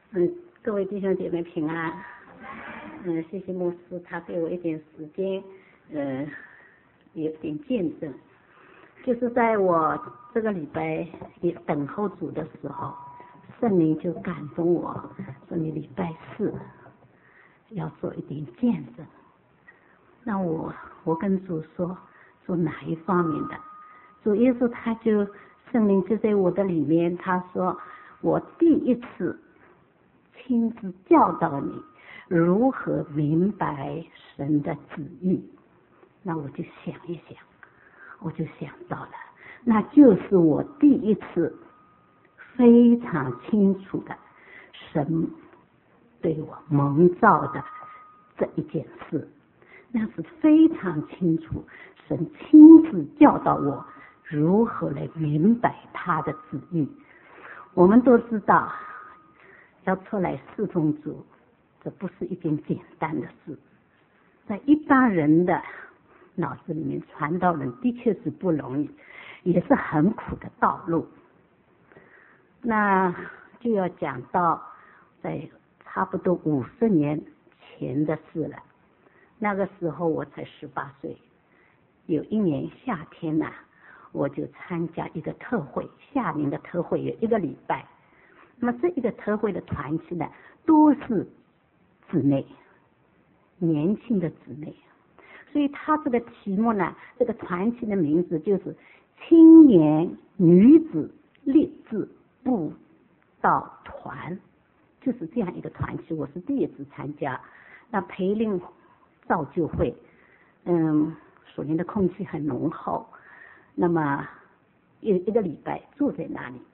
各位弟兄姐妹平安。谢谢牧师，他给我一点时间，有点见证。就是在我这个礼拜也等候主的时候，圣灵就感动我，说你礼拜4要做一点见证。那我跟主说哪一方面的？主耶稣他就圣灵就在我的里面，他说我第一次亲自教导你如何明白神的旨意。那我就想一想，我就想到了，那就是我第一次非常清楚的神对我蒙召的这一件事，那是非常清楚，神亲自教导我如何来明白他的旨意。我们都知道要出来侍奉主，这不是一件简单的事，在一般人的脑子里面，传道人的确是不容易，也是很苦的道路。那就要讲到在差不多50年前的事了。那个时候我才18岁，有一年夏天我就参加一个特会，夏令的特会有1个礼拜。那么这一个特会的团契都是姊妹，年轻的姊妹，所以他这个题目这个团契的名字就是青年女子立志布道团，就是这样一个团契。我是第一次参加。那培灵造就会，属灵的空气很浓厚。那么一个礼拜住在那里，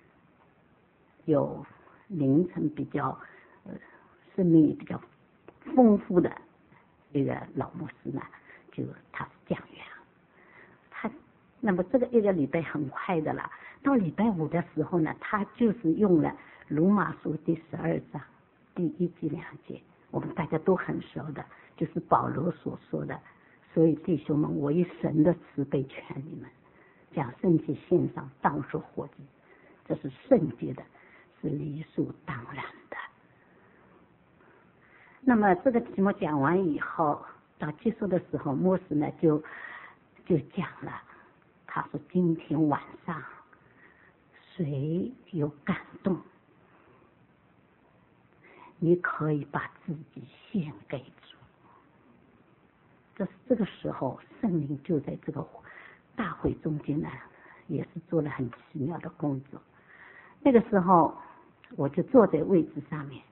有凌晨比较生命比较丰富的一个老牧师就他是讲员。那么这个1个礼拜很快的了，到礼拜5的时候他就是用了罗马书第12章第1节2节，我们大家都很熟的，就是保罗所说的，所以弟兄们，我以神的慈悲劝你们，将身体献上当作活祭，这是圣洁的，是理所当然的。那么这个题目讲完以后，到结束的时候，牧师就讲了，他说今天晚上谁有感动，你可以把自己献给主。这个时候圣灵就在这个大会中间也是做了很奇妙的工作。那个时候我就坐在位置上面，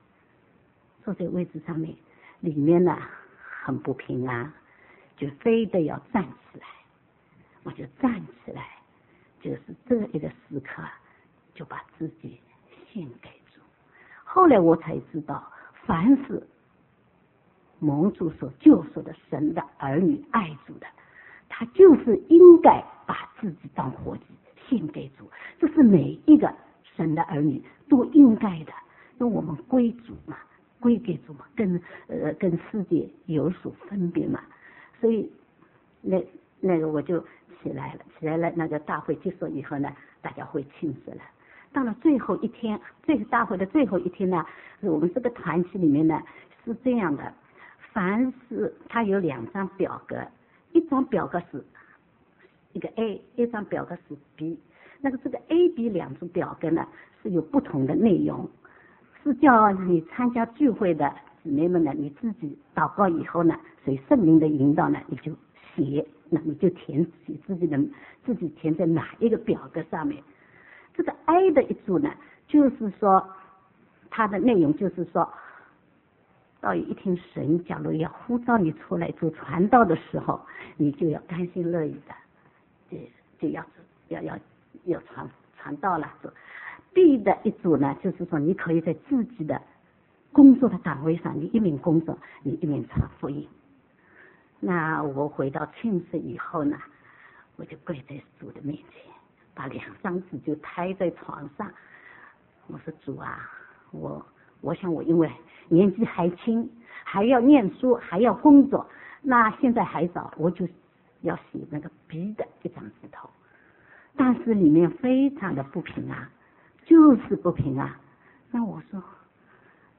里面很不平安，就非得要站起来。我就站起来，就是这一个时刻就把自己献给主。后来我才知道，凡是蒙主所救赎的神的儿女，爱主的，他就是应该把自己当活祭献给主，这是每一个神的儿女都应该的。因为我们归主嘛，归给主嘛，跟世界有所分别嘛。所以那个我就起来了。那个大会结束以后大家会庆祝了。到了最后一天，这个大会的最后一天我们这个团契里面是这样的，凡是它有2张表格，一张表格是一个 A， 一张表格是 B。那个这个 A、B 2种表格是有不同的内容，是叫你参加聚会的姊妹们你自己祷告以后随圣灵的引导你就写，那你就填自己填在哪一个表格上面。这个 A 的一组就是说它的内容就是说，到有一天神假如要呼召你出来做传道的时候，你就要甘心乐意的就要传道了。B 的一组就是说你可以在自己的工作的岗位上，你一面工作，你一面传福音。那我回到寝室以后我就跪在主的面前，把2张纸就摊在床上。我说主我想我因为年纪还轻，还要念书，还要工作，那现在还早，我就要写那个 B 的1张纸头。但是里面非常的不平安，就是不平安。那我说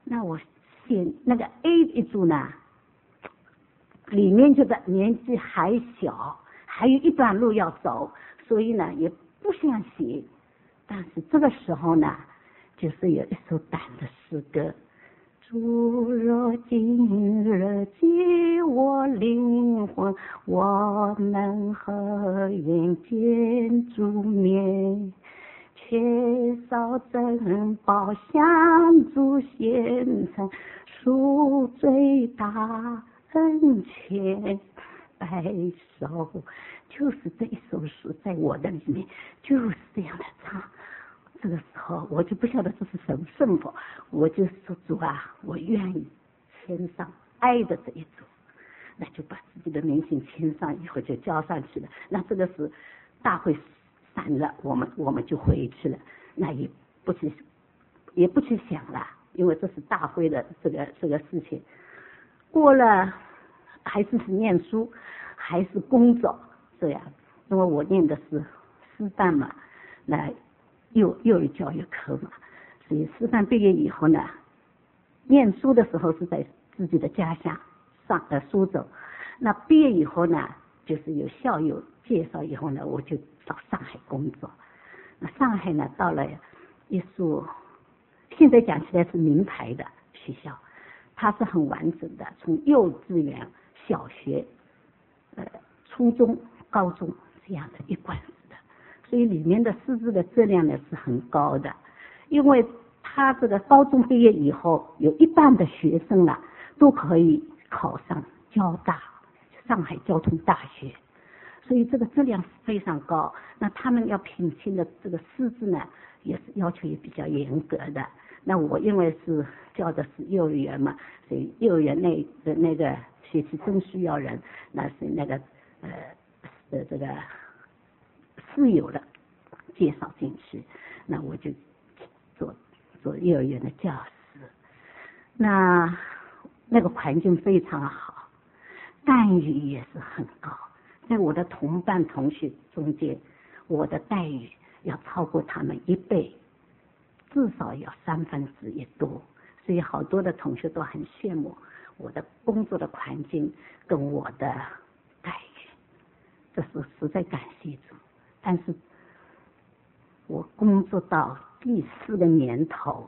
那我写那个 A 一组呢，里面觉得年纪还小，还有一段路要走，所以呢也不想写。但是这个时候呢，就是有一首短的诗歌，主若今日解我灵魂，我们何愿见主面，缺少珍宝向主献呈，赎最大恩泉白首。就是这一首诗在我的里面就是这样的唱。这个时候我就不晓得这是什么圣佛，我就说主啊，我愿意签上爱的这一组，那就把自己的名姓签上以后就交上去了。那这个是大会散了，我们就回去了，那也不去想了，因为这是大会的这个事情。过了还是念书，还是工作这样，因为我念的是师范嘛，那幼儿教育科嘛，所以师范毕业以后呢，念书的时候是在自己的家乡苏州，那毕业以后呢，就是有校友介绍以后呢，我就到上海工作。那上海呢，到了一所现在讲起来是名牌的学校，它是很完整的，从幼稚园、小学、初中、高中这样的一贯式的，所以里面的师资的质量呢是很高的。因为他这个高中毕业以后，有一半的学生呢都可以考上交大、上海交通大学，所以这个质量非常高。那他们要聘请的这个师资呢，也是要求也比较严格的。那我因为是教的是幼儿园嘛，所以幼儿园那个学期真需要人，那是那个这个室友的介绍进去，那我就做幼儿园的教师。那个环境非常好，待遇也是很高，在我的同班同学中间，我的待遇要超过他们1倍，至少要1/3多，所以好多的同学都很羡慕我的工作的环境跟我的待遇，这是实在感谢主。但是我工作到第4个年头，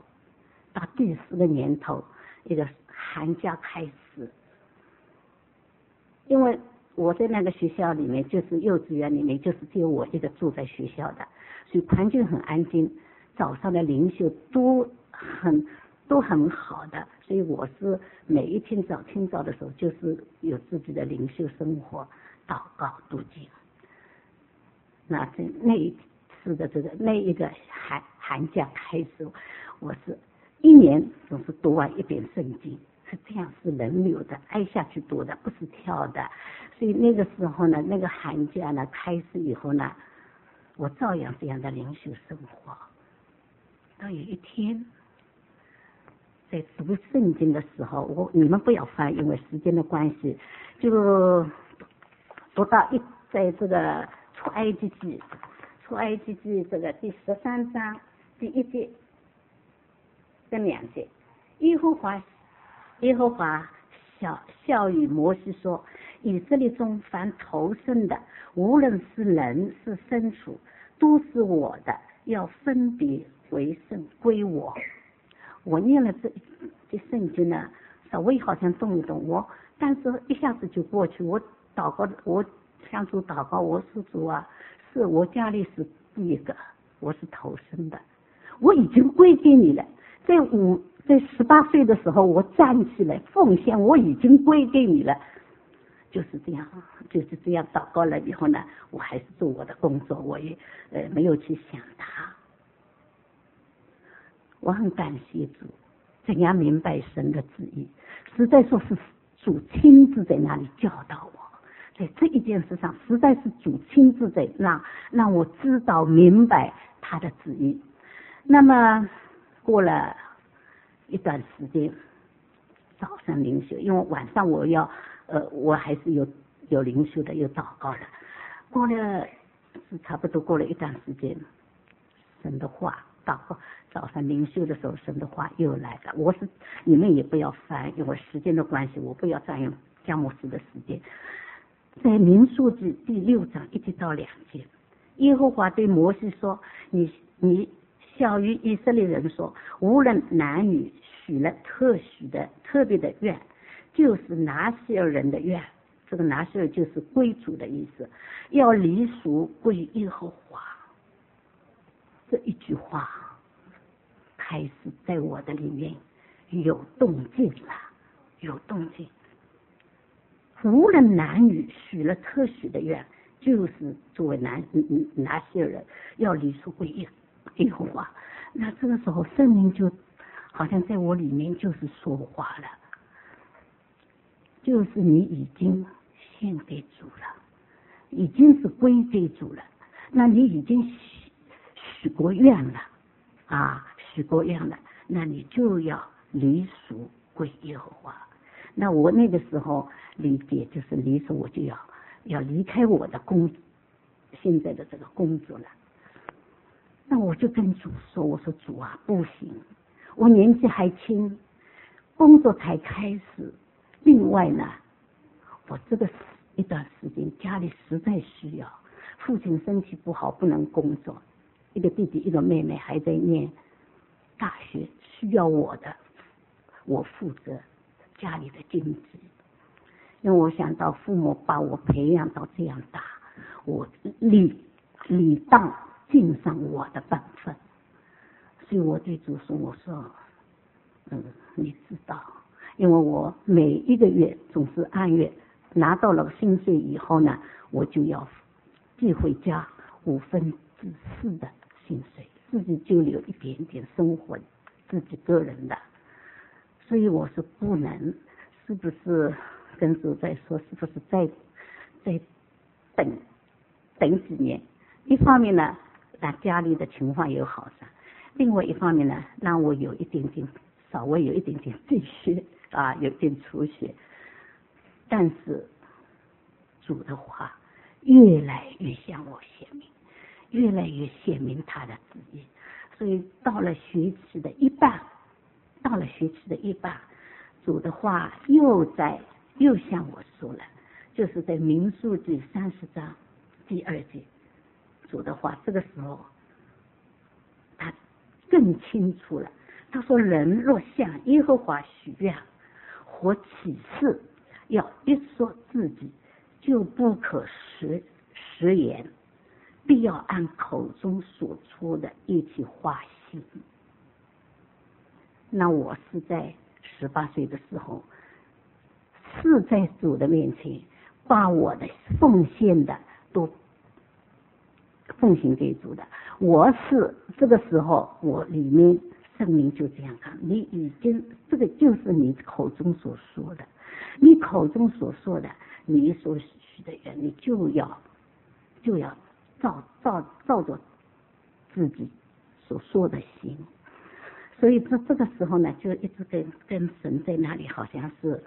一个寒假开始，因为我在那个学校里面，就是幼稚园里面，就是只有我一个住在学校的，所以环境很安静，早上的灵修都很好的，所以我是每一天清早的时候，就是有自己的灵修生活，祷告读经。那在那一次的那一个寒假开始，我是1年总是读完1遍圣经，是这样，是轮流的挨下去读的，不是跳的。所以那个时候呢，那个寒假呢开始以后呢，我照样这样的灵修生活。到有一天在读圣经的时候，你们不要翻，因为时间的关系，就读到在这个出埃及记这个第13章第1节跟2节，耶和华笑语摩西说，以色列中凡投生的，无论是人是牲畜，都是我的，要分别为圣归我。我念了这圣经呢，稍微好像动一动但是一下子就过去。我祷告，我向主祷告，我说主啊，是我家里是第一个，我是投生的，我已经归给你了。在18岁的时候，我站起来奉献，我已经归给你了。就是这样祷告了以后呢，我还是做我的工作，我也没有去想他。我很感谢主，怎样明白神的旨意，实在说是主亲自在那里教导我。在这一件事上，实在是主亲自在让我知道明白他的旨意。那么过了一段时间，早上灵修，因为晚上我还是有灵修的，有祷告的。差不多过了一段时间，神的话祷告早上灵修的时候，神的话又来了。你们也不要烦，因为时间的关系，我不要占用江牧师的时间。在民数记第6章1节到2节，耶和华对摩西说：你小于以色列人说，无论男女许了特别的愿，就是拿西尔人的愿。这个拿西尔就是归主的意思，要离俗归耶和华。这一句话开始在我的里面有动静了，有动静。无论男女许了特许的愿，就是作为拿西尔人要离俗归耶和华。那这个时候圣灵就好像在我里面就是说话了，就是你已经献给主了，已经是归给主了，那你已经许过愿了许过愿了，那你就要离俗归耶和华。那我那个时候理解就是离俗，我就要离开我的现在的这个工作了。那我就跟主说，我说主啊，不行，我年纪还轻，工作才开始，另外呢，我这个一段时间家里实在需要，父亲身体不好不能工作，一个弟弟一个妹妹还在念大学，需要我负责家里的经济。因为我想到父母把我培养到这样大，我理当尽上我的本分。所以我对主说，我说你知道，因为我每一个月总是按月拿到了薪水以后呢，我就要寄回家4/5的薪水，自己就留一点点生活自己个人的。所以我说不能，是不是跟主在说，是不是再等几年？一方面呢，让家里的情况有好转；另外一方面呢，让我有一点点，稍微有一点点积蓄有点储蓄。但是主的话越来越向我显明，越来越显明他的旨意。所以到了学期的一半，主的话又向我说了，就是在民数记30章第2节，主的话这个时候他更清楚了。他说，人若向耶和华许愿或起誓，要一说自己，就不可食言，必要按口中所出的一起话行。那我是在18岁的时候，是在主的面前把我的奉献的都奉献给主的。我是这个时候，我里面圣灵就这样看，你已经这个就是你口中所说的，你口中所说的，你所许的愿，你就要照着自己所说的行。所以这个时候呢，就一直跟神在那里，好像是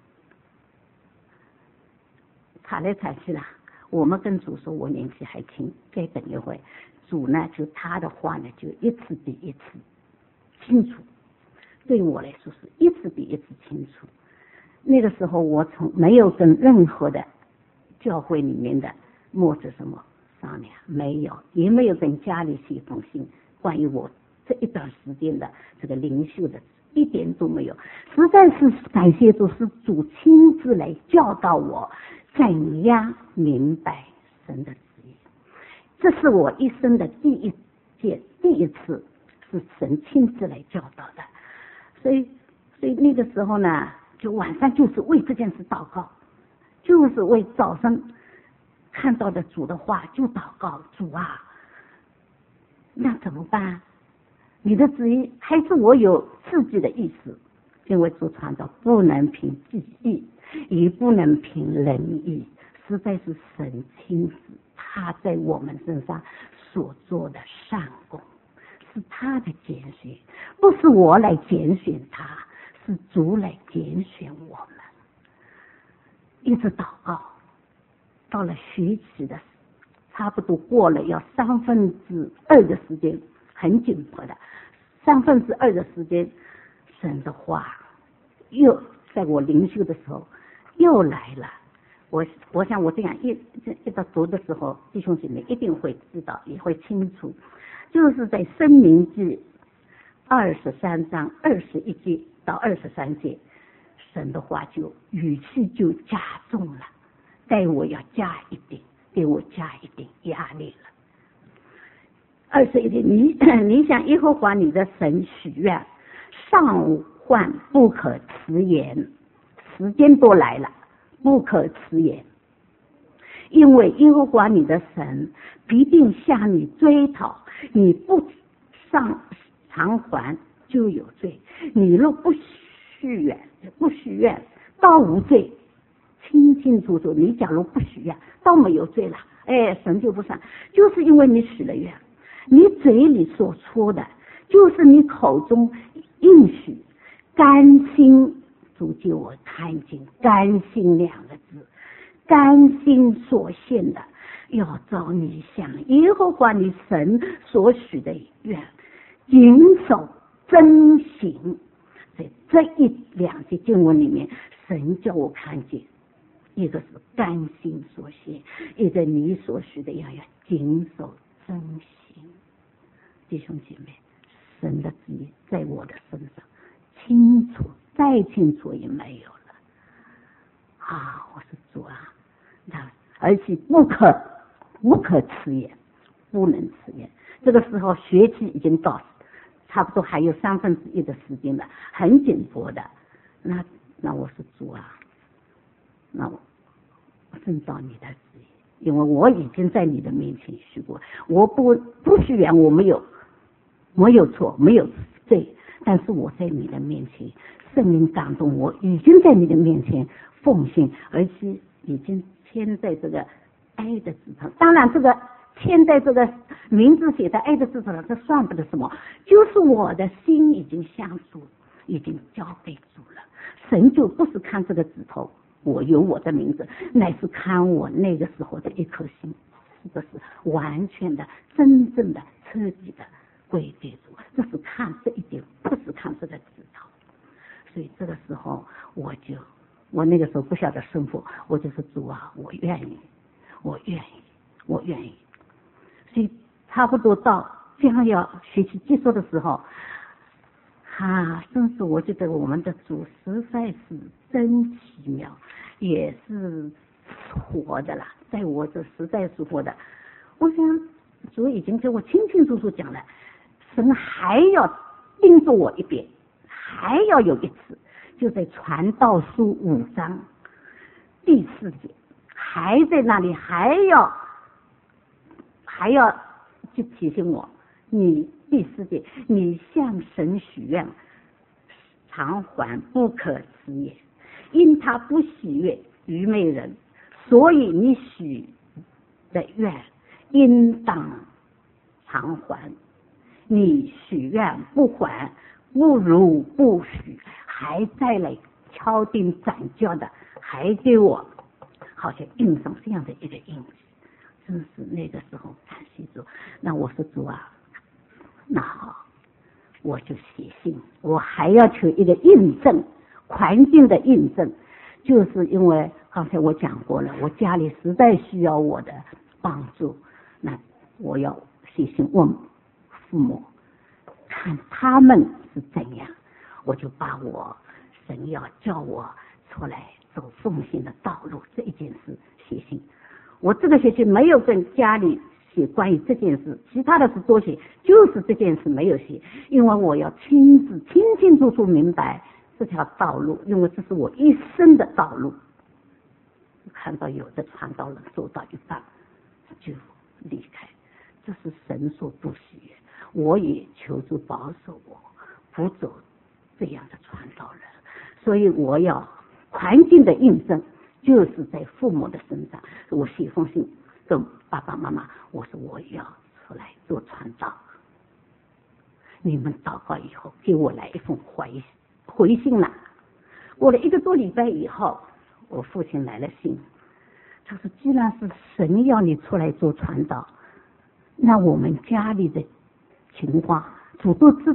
吵来吵去了。我们跟主说，我年纪还轻，再等一会，主呢就他的话呢就一次比一次清楚，对我来说是一次比一次清楚。那个时候我没有跟任何的教会里面的牧者什么商量，没有，也没有跟家里写封信关于我这一段时间的这个灵修的，一点都没有。实在是感谢主，是主亲自来教导我怎样明白神的旨意。这是我一生的第一次是神亲自来教导的。所以那个时候呢，就晚上就是为这件事祷告，就是为早上看到的主的话就祷告，主啊，那怎么办？你的旨意还是我有自己的意思，因为主创造不能凭己意，也不能凭人意，实在是神亲自他在我们身上所做的善功，是他的拣选，不是我来拣选他，是主来拣选我们。一直祷告，到了学期的差不多过了要2/3的时间，很紧迫的 2/3的时间，神的话又在我灵修的时候又来了。我想我这样一直读的时候，弟兄姐妹一定会知道，也会清楚，就是在申命记23章21节到23节，神的话就语气就加重了，对我要加一点，给我加一点压力了。21节，你向耶和华你的神许愿，上患不可迟延，时间都来了，不可迟延，因为耶和华你的神必定向你追讨，你不上偿还就有罪，你若不许愿倒无罪。清清楚楚，你假如不许愿倒没有罪了，神就不算，就是因为你许了愿，你嘴里所说的就是你口中应许，甘心，主借我看见甘心2个字，甘心所献的，要照你向耶和华你神所许的愿谨守遵行。在这2节经文里面，神叫我看见，一个是甘心所献，一个你所许的要谨守遵行。弟兄姐妹，神的旨意在我的身上清楚，再清楚也没有了啊！我是主啊，而且不可迟延，不能迟延。这个时候学期已经到，差不多还有1/3的时间了，很紧迫的。那我是主啊，那我遵照你的旨意，因为我已经在你的面前许过，我不许愿，我没有错，没有罪，但是我在你的面前，圣灵感动我，已经在你的面前奉献，而且已经签在这个爱的字上。当然，这个签在这个名字写在爱的字上，这算不得什么，就是我的心已经向主，已经交给主了。神就不是看这个指头，我有我的名字，乃是看我那个时候的一颗心，这是完全的、真正的、彻底的归给主。这是看这一点，不是看这个指头。所以这个时候，我那个时候不晓得胜负，我就说主啊，我愿意。所以差不多到将要学期结束的时候，真是我觉得我们的主实在是真奇妙，也是活的了，在我这实在是活的。我想主已经给我清清楚楚讲了，神还要叮嘱我一遍，还要有一次，就在传道书5章第4节，还在那里还要去提醒我，你第4节，你向神许愿，偿还不可迟延，因他不喜悦愚昧人，所以你许的愿应当偿还。你许愿不还，不如不许，还再来敲定斩教的，还给我好像印上这样的一个印记。真是那个时候感谢主。那我说主啊，那好，我就写信，我还要求一个印证，环境的印证，就是因为刚才我讲过了，我家里实在需要我的帮助，那我要写信问父母，看他们是怎样，我就把我神要叫我出来走奉献的道路这一件事写信。我这个学期没有跟家里写关于这件事，其他的是多写，就是这件事没有写，因为我要亲自清清楚楚明白这条道路，因为这是我一生的道路。看到有的传道人走到一半就离开，这是神所不喜悦，我也求主保守我不走这样的传道人。所以我要环境的印证，就是在父母的身上。我写封信跟爸爸妈妈，我说我要出来做传道，你们祷告以后给我来一封回信了。过了1个多礼拜以后，我父亲来了信，他说既然是神要你出来做传道，那我们家里的情况主都知道，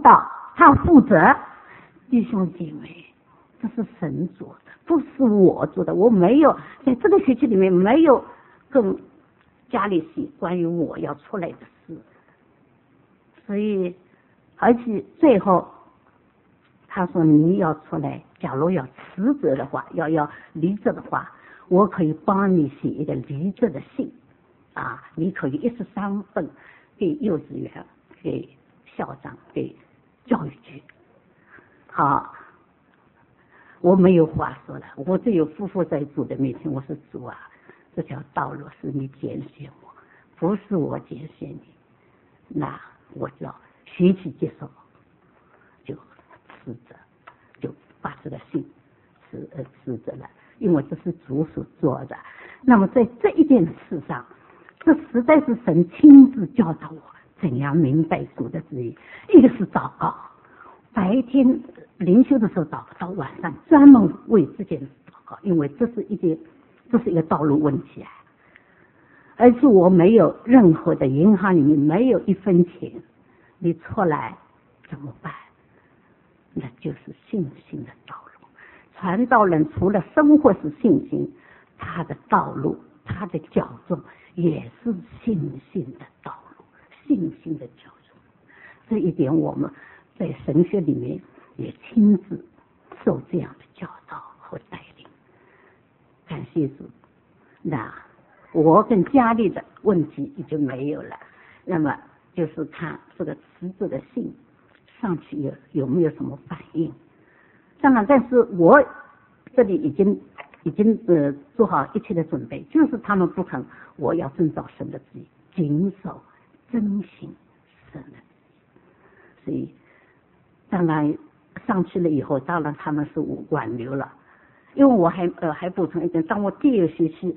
他要负责。弟兄姐妹，这是神做的，不是我做的。我没有在这个学期里面没有跟家里写关于我要出来的事，所以而且最后他说你要出来，假如要辞职的话，要离职的话，我可以帮你写一个离职的信啊，你可以13份给幼稚园、给校长、给教育局。好，我没有话说了，我只有匍匐在主的面前，我说主啊，这条道路是你拣选我，不是我拣选你，那我就要学习接受，就辞职，就把这个信辞职了，因为这是主所做的。那么在这一件事上，这实在是神亲自教导我怎样明白主的旨意。一个是祷告，白天灵修的时候祷告，到晚上专门为这件事祷告，因为这是一个道路问题啊。而且我没有任何的银行里面没有1分钱，你出来怎么办？那就是信心的道路。传道人除了生活是信心，他的道路，他的教宗也是信心的道路，信心的教宗。这一点我们在神学里面也亲自受这样的教导和带领。感谢主，那我跟家里的问题已经没有了。那么就是看这个辞职的信上去有没有什么反应。当然，但是我这里已经做好一切的准备，就是他们不肯，我要遵照神的旨意，谨守遵行神的旨意。所以当然上去了以后，当然他们是挽留了。因为我还补充一点，当我第二学期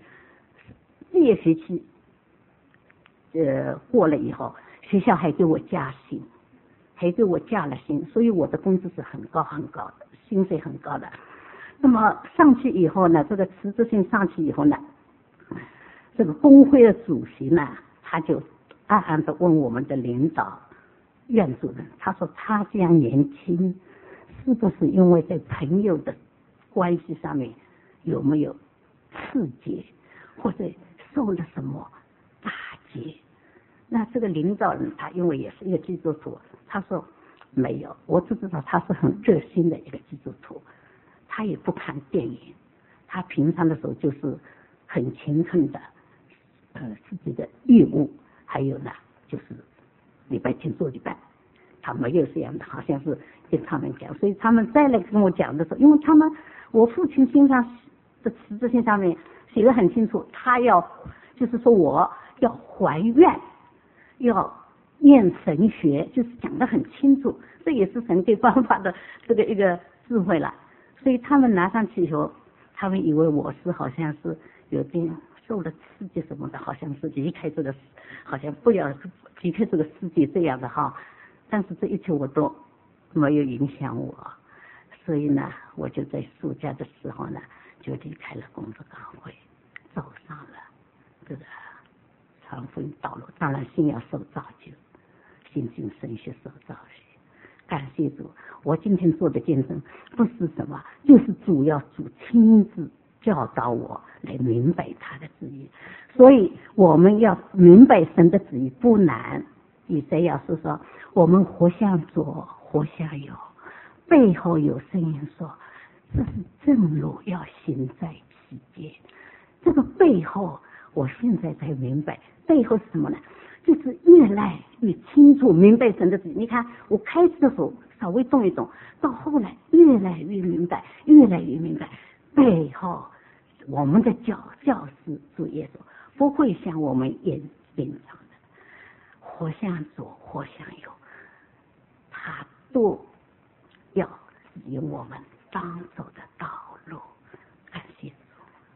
过了以后，学校还给我加薪，还给我加了薪，所以我的工资是很高很高的，薪水很高的。那么上去以后呢，这个辞职信上去以后呢，这个工会的主席呢，他就暗暗地问我们的领导院主任，他说他这样年轻，是不是因为在朋友的关系上面有没有刺激，或者受了什么打击？那这个领导人他因为也是一个基督徒，他说没有，我只知道他是很热心的一个基督徒，他也不看电影，他平常的时候就是很勤恳的自己的义务，还有呢就是礼拜天做礼拜，他没有这样的，好像是跟他们讲。所以他们再来跟我讲的时候，因为我父亲信上的辞职信上面写得很清楚，他就是说我要还愿，要念神学，就是讲得很清楚，这也是神给方法的这个一个智慧了。所以他们拿上去以后，他们以为我是好像是有点受了刺激什么的，好像是离开这个，好像不要离开这个世界这样的哈。但是这一切我都没有影响我，所以呢，我就在暑假的时候呢，就离开了工作岗位，走上了这个传福音道路。当然，心要受造就，心经神学受造就。感谢主，我今天做的见证不是什么，就是主亲自教导我来明白他的旨意。所以我们要明白神的旨意不难。以赛亚书说，我们活向左，活向右，背后有声音说，这是正路要行在其间。这个背后，我现在才明白，背后是什么呢？就是越来越清楚明白神的旨意。你看，我开始的时候稍微动一动，到后来越来越明白，越来越明白。背后我们的教师主耶稣不会像我们演唱的活向左，活向右，他都要指引我们当走的道路。感谢主。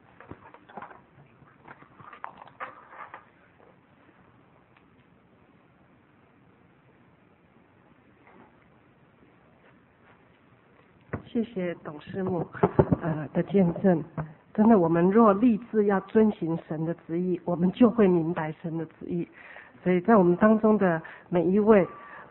谢谢董师母的见证。真的，我们若立志要遵行神的旨意，我们就会明白神的旨意。所以在我们当中的每一位，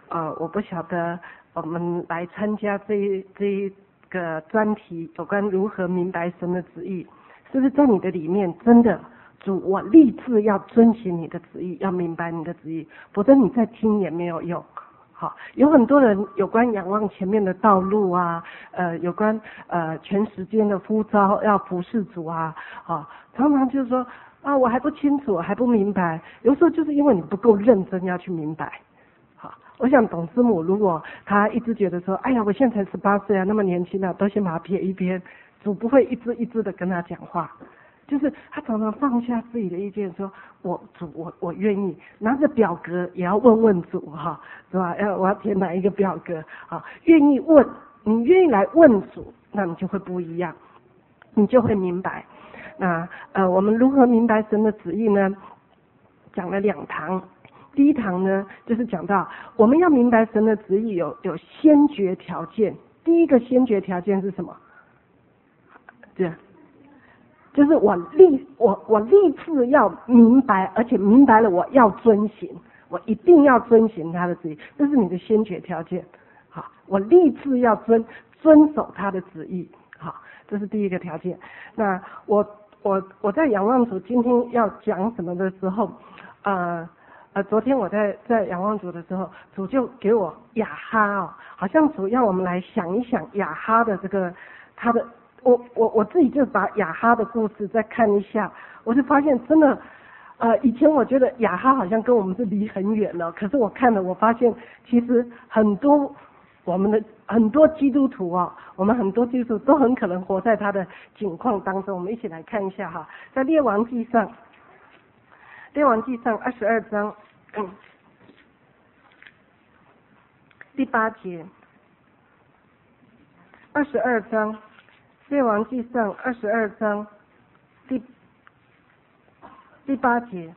我不晓得我们来参加这一个专题有关如何明白神的旨意，是不是在你的里面真的主，我立志要遵循你的旨意，要明白你的旨意，否则你再听也没有用。好，有很多人有关仰望前面的道路啊，有关全时间的呼召要服侍主啊，常常就是说啊，我还不清楚，还不明白。有时候就是因为你不够认真要去明白。好，我想董师母如果他一直觉得说，哎呀，我现在才18岁啊，那么年轻啊，都先把他撇一边，主不会一支一支的跟他讲话。就是他常常放下自己的意见，说我愿意拿着表格也要问问主哈，是吧？我要填哪一个表格啊？愿意问，你愿意来问主，那你就会不一样，你就会明白。那我们如何明白神的旨意呢？讲了2堂，第一堂呢就是讲到我们要明白神的旨意有先决条件。第一个先决条件是什么？对。就是我立志要明白，而且明白了我要遵行，我一定要遵行他的旨意，这是你的先决条件。好，我立志要遵守他的旨意，好，这是第一个条件。那我在仰望主今天要讲什么的时候，昨天我在仰望主的时候，主就给我雅哈好像主要我们来想一想雅哈的这个他的。我自己就把雅哈的故事再看一下，我就发现真的，以前我觉得雅哈好像跟我们是离很远了，可是我看了，我发现其实我们的很多基督徒我们很多基督徒都很可能活在他的境况当中。我们一起来看一下哈，在列王记上22章，第8节，22章。列王记上22章第8节。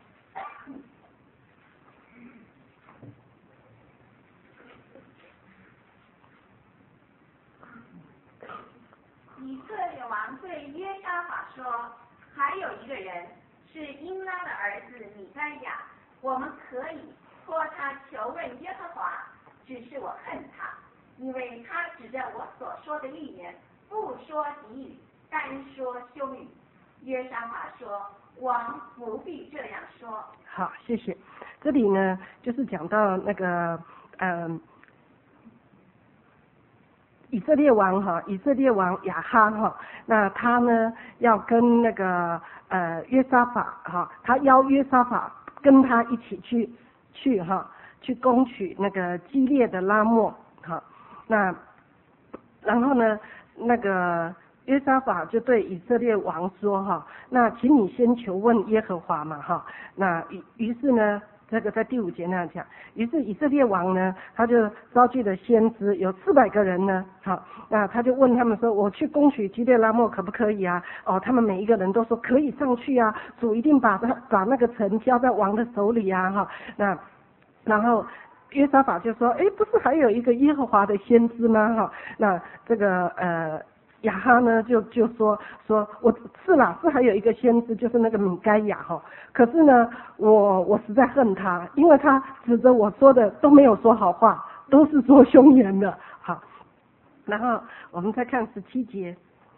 以色列王对约沙法说：“还有一个人是英拉的儿子米该亚，我们可以托他求问耶和华，只是我恨他，因为他指着我所说的预言。”不说敌语，单说凶语。约沙法说：“王不必这样说。” 好，谢谢。这里呢，就是讲到那个以色列王亚哈那他呢要跟那个约沙法他邀约沙法跟他一起去攻取那个基列的拉末那然后呢？那个约沙法就对以色列王说那请你先求问耶和华嘛那于是呢，这个在第5节那样讲，于是以色列王呢，他就召集了先知，有400个人呢，那他就问他们说，我去攻取基列拉末可不可以啊？他们每一个人都说可以上去啊，主一定把那个城交在王的手里啊那然后。约沙法就说：“不是还有一个耶和华的先知吗？那这个亚哈呢就说我是啦，是还有一个先知，就是那个米该亚可是呢，我实在恨他，因为他指着我说的都没有说好话，都是说凶言的。”好，然后我们再看17节。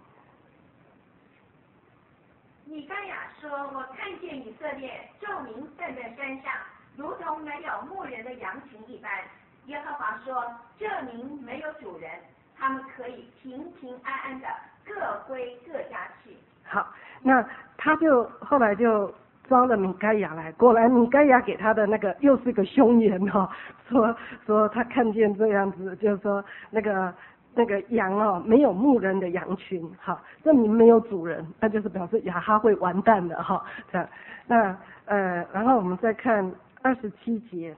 米该亚说：“我看见以色列众民站在山上。”如同没有牧人的羊群一般。耶和华说：“这民没有主人，他们可以平平安安的各归各家去。” 好，那他就后来就招了米该亚来，果然米该亚给他的那个又是个凶言说他看见这样子，就是说那个羊没有牧人的羊群，这民没有主人，那就是表示亚哈会完蛋的这样。那然后我们再看。27节，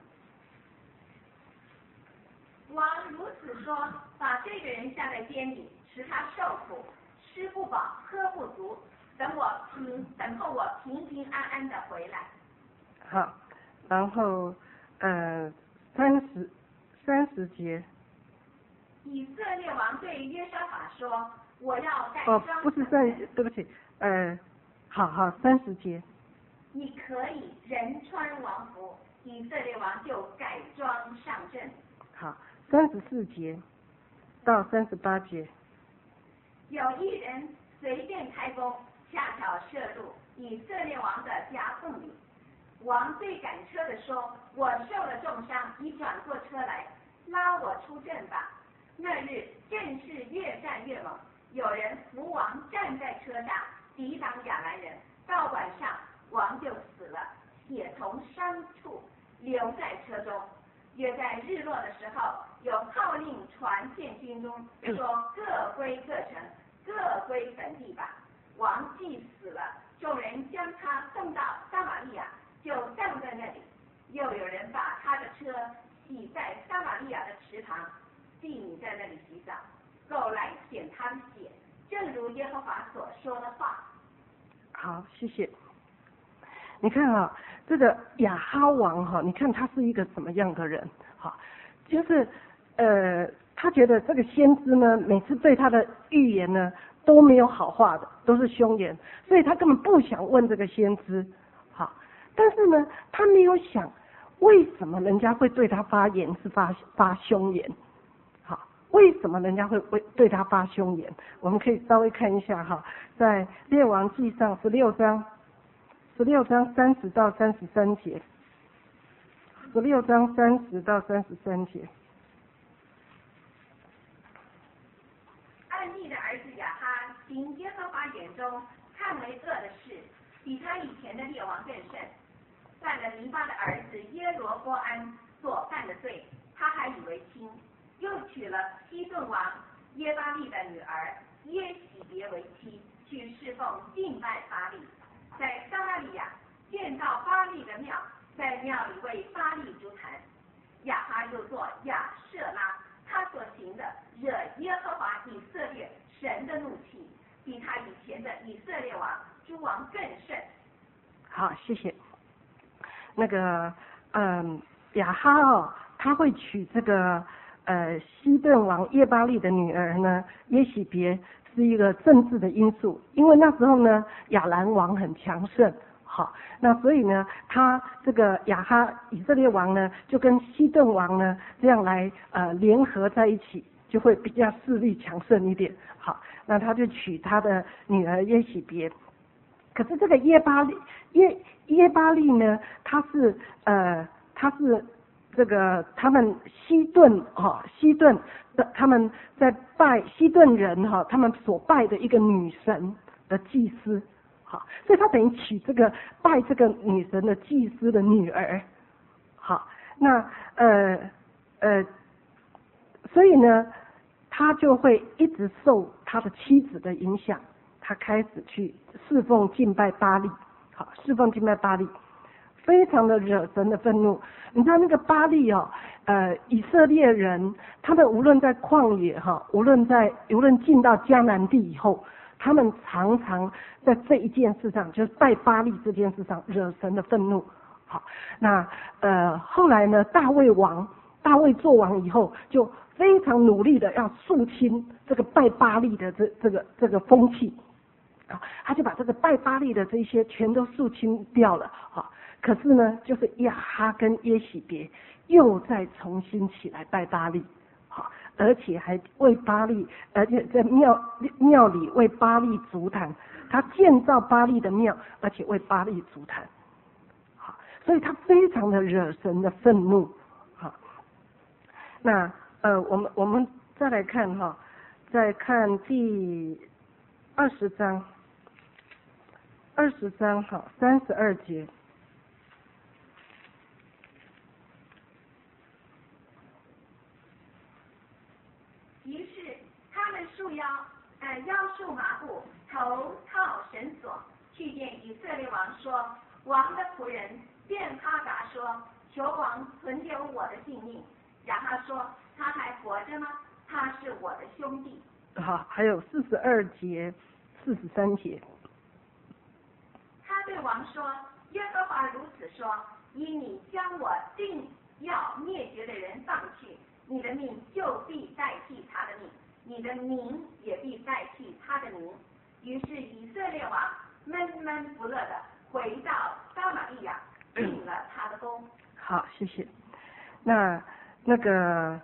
王如此说：“把这个人下在监里，使他受苦，吃不饱，喝不足，等候我平平安安的回来。” 好，然后30节。 以色列王对约沙法说：“我要盖装。” 不是对不起，好30节。 你可以人穿王服，以色列王就改装上阵。 好，34节到38节。 有一人随便开弓，恰巧射入以色列王的夹缝里。王对赶车的说：“我受了重伤，你转过车来，拉我出阵吧。”那日阵势越战越猛，有人扶王站在车上，抵挡亚兰人。到晚上，王就死了，血从伤处流在车中。约在日落的时候，有号令传遍军中，说各归各城，各归本地吧。王既死了，众人将他送到撒玛利亚，就葬在那里。又有人把他的车洗在撒玛利亚的池塘，妓女在那里洗澡，狗来舔他的血，正如耶和华所说的话。 好，谢谢。你看啊，这个亚哈王哈，你看他是一个什么样的人？哈，就是他觉得这个先知呢，每次对他的预言呢都没有好话的，都是凶言，所以他根本不想问这个先知。好，但是呢，他没有想为什么人家会对他发言是发凶言。好，为什么人家会对他发凶言？我们可以稍微看一下哈，在列王纪上16章30到33节，16章30到33节。 暗利的儿子亚哈行耶和华眼中看为恶的事，比他以前的列王更甚。犯了尼巴的儿子耶罗波安所犯的罪，他还以为轻，又娶了西顿王耶巴利的女儿耶喜别为妻，去侍奉敬拜巴力。在撒玛利亚见到巴力的庙，在庙里为巴力筑坛。亚哈又作亚舍拉，他所行的惹耶和华以色列神的怒气，比他以前的以色列王诸王更甚。 好，谢谢。那个亚哈哦，他会娶这个西顿王耶巴利的女儿呢，耶喜别，是一个政治的因素，因为那时候呢亚兰王很强盛。好，那所以呢，他这个亚哈以色列王呢，就跟西顿王呢这样来联合在一起，就会比较势力强盛一点。好，那他就娶他的女儿耶喜别。可是这个耶巴利呢，他是这个他们西顿的他们在拜西顿人他们所拜的一个女神的祭司。好，所以他等于娶这个拜这个女神的祭司的女儿。好，那所以呢，他就会一直受他的妻子的影响，他开始去侍奉敬拜巴力。好，侍奉敬拜巴力，非常的惹神的愤怒。你知道那个巴力以色列人他们无论在旷野无论进到迦南地以后，他们常常在这一件事上，就是拜巴力这件事上惹神的愤怒。好，那后来呢，大卫做王以后，就非常努力的要肃清这个拜巴力的这个风气。他就把这个拜巴力的这些全都肃清掉了。可是呢，就是亚哈跟耶喜别又再重新起来拜巴力。而且还为巴力，而且在庙里为巴力筑坛，他建造巴力的庙，而且为巴力筑坛。好，所以他非常的惹神的愤怒。好，那我们再来看再看第20章32节。 于是他们腰束麻布，头套绳索，去见以色列王说：“王的仆人便哈达说，求王存留我的性命。”亚哈说：“他还活着吗？他是我的兄弟。” 好，还有42节、43节。 他对王说：“耶和华如此说，因你将我定要灭绝的人放去，你的命就必代替他的命，你的名也必代替他的名。”于是以色列王闷闷不乐的回到撒玛利亚，定了他的功。 好，谢谢。那那个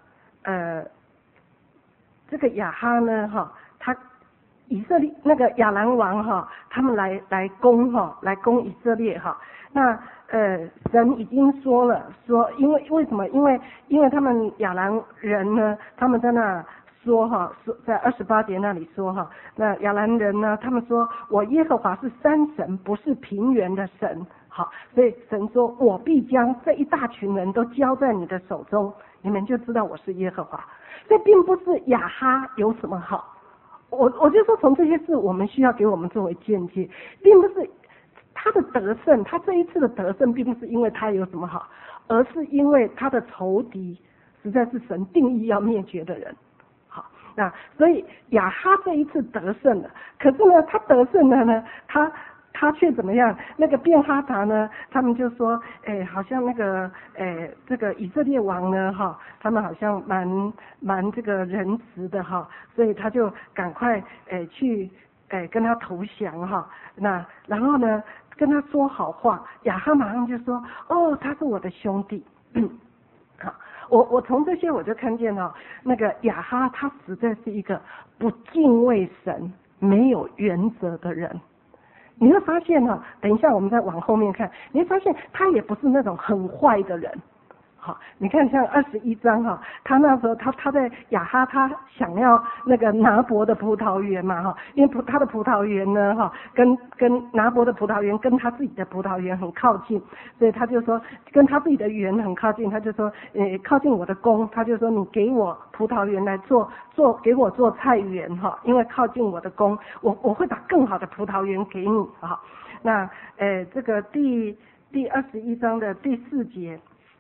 这个亚哈呢他以色列那个亚兰王他们来攻以色列那神已经说了，说为什么？因为他们亚兰人呢，他们在那说说在28节那里说那亚兰人呢，他们说我耶和华是山神，不是平原的神。所以神说我必将这一大群人都交在你的手中，你们就知道我是耶和华。所以并不是亚哈有什么好，我就说从这些事我们需要给我们作为见解，并不是他的得胜，他这一次的得胜并不是因为他有什么好，而是因为他的仇敌实在是神定义要灭绝的人。那所以亚哈这一次得胜了，可是呢他得胜了呢，他却怎么样？那个便哈达呢，他们就说好像那个这个以色列王呢他们好像蛮这个仁慈的所以他就赶快去跟他投降那然后呢跟他说好话，亚哈马上就说他是我的兄弟。我从这些我就看见那个亚哈他实在是一个不敬畏神、没有原则的人。你会发现等一下我们再往后面看，你会发现他也不是那种很坏的人。你看像21章他那时候他在亚哈他想要那个拿伯的葡萄园嘛因为他的葡萄园呢跟拿伯的葡萄园跟他自己的葡萄园很靠近，所以他就说跟他自己的园很靠近，他就说靠近我的宫，他就说你给我葡萄园来给我做菜园因为靠近我的宫，我会把更好的葡萄园给你那这个第21章的第4节。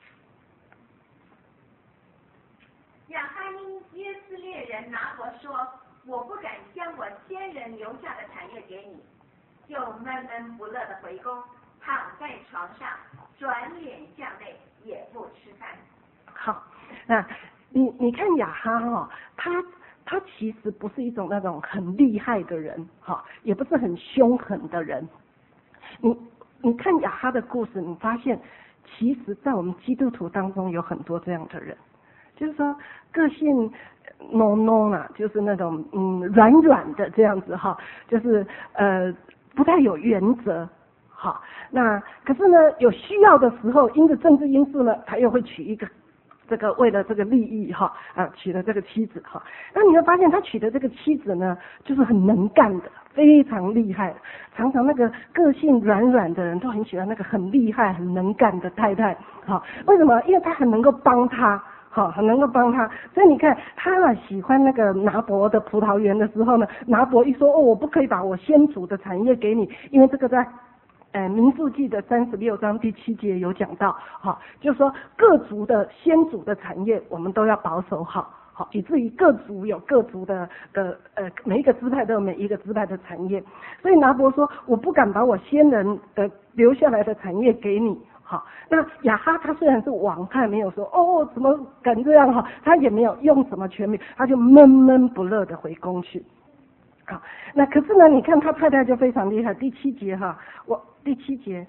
亚哈因耶斯列人拿伯说，我不敢将我先人留下的产业给你，就闷闷不乐的回宫，躺在床上，转脸向内，也不吃饭。 好，那你看亚哈他其实不是一种那种很厉害的人也不是很凶狠的人。你看亚哈的故事，你发现其实在我们基督徒当中有很多这样的人，就是说个性就是那种软软的这样子就是不太有原则那可是呢有需要的时候，因着政治因素呢，他又会娶一个这个为了这个利益娶了这个妻子那你会发现他娶的这个妻子呢，就是很能干的，非常厉害，常常那个个性软软的人都很喜欢那个很厉害很能干的太太为什么？因为他很能够帮他很能够帮他，所以你看他喜欢那个拿伯的葡萄园的时候呢，拿伯一说我不可以把我先祖的产业给你，因为这个在民数记的36章第7节有讲到就是说各族的先祖的产业我们都要保守好以至于各族有各族的每一个支派都有每一个支派的产业，所以拿伯说我不敢把我先人的留下来的产业给你那亚哈他虽然是王，他也没有说怎么敢这样他也没有用什么权柄，他就闷闷不乐的回宫去那可是呢你看他太太就非常厉害，第7节第7节，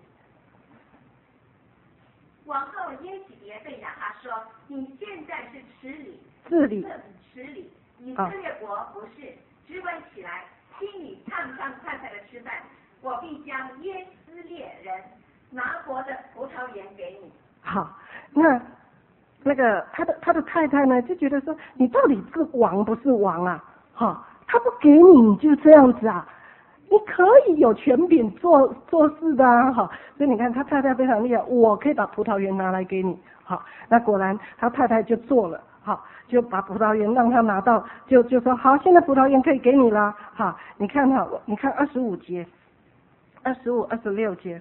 王后耶洗别对亚哈说，你现在是治理以色列国不是，只管起来，心里畅畅快快的吃饭，我必将耶斯列人拿伯的葡萄园给你。 好，那个他的太太呢就觉得说，你到底是王不是王他不给你，你就这样子你可以有权柄做事的所以你看他太太非常厉害，我可以把葡萄园拿来给你那果然他太太就做了就把葡萄园让他拿到，就说好，现在葡萄园可以给你了你看你看25节25、26节，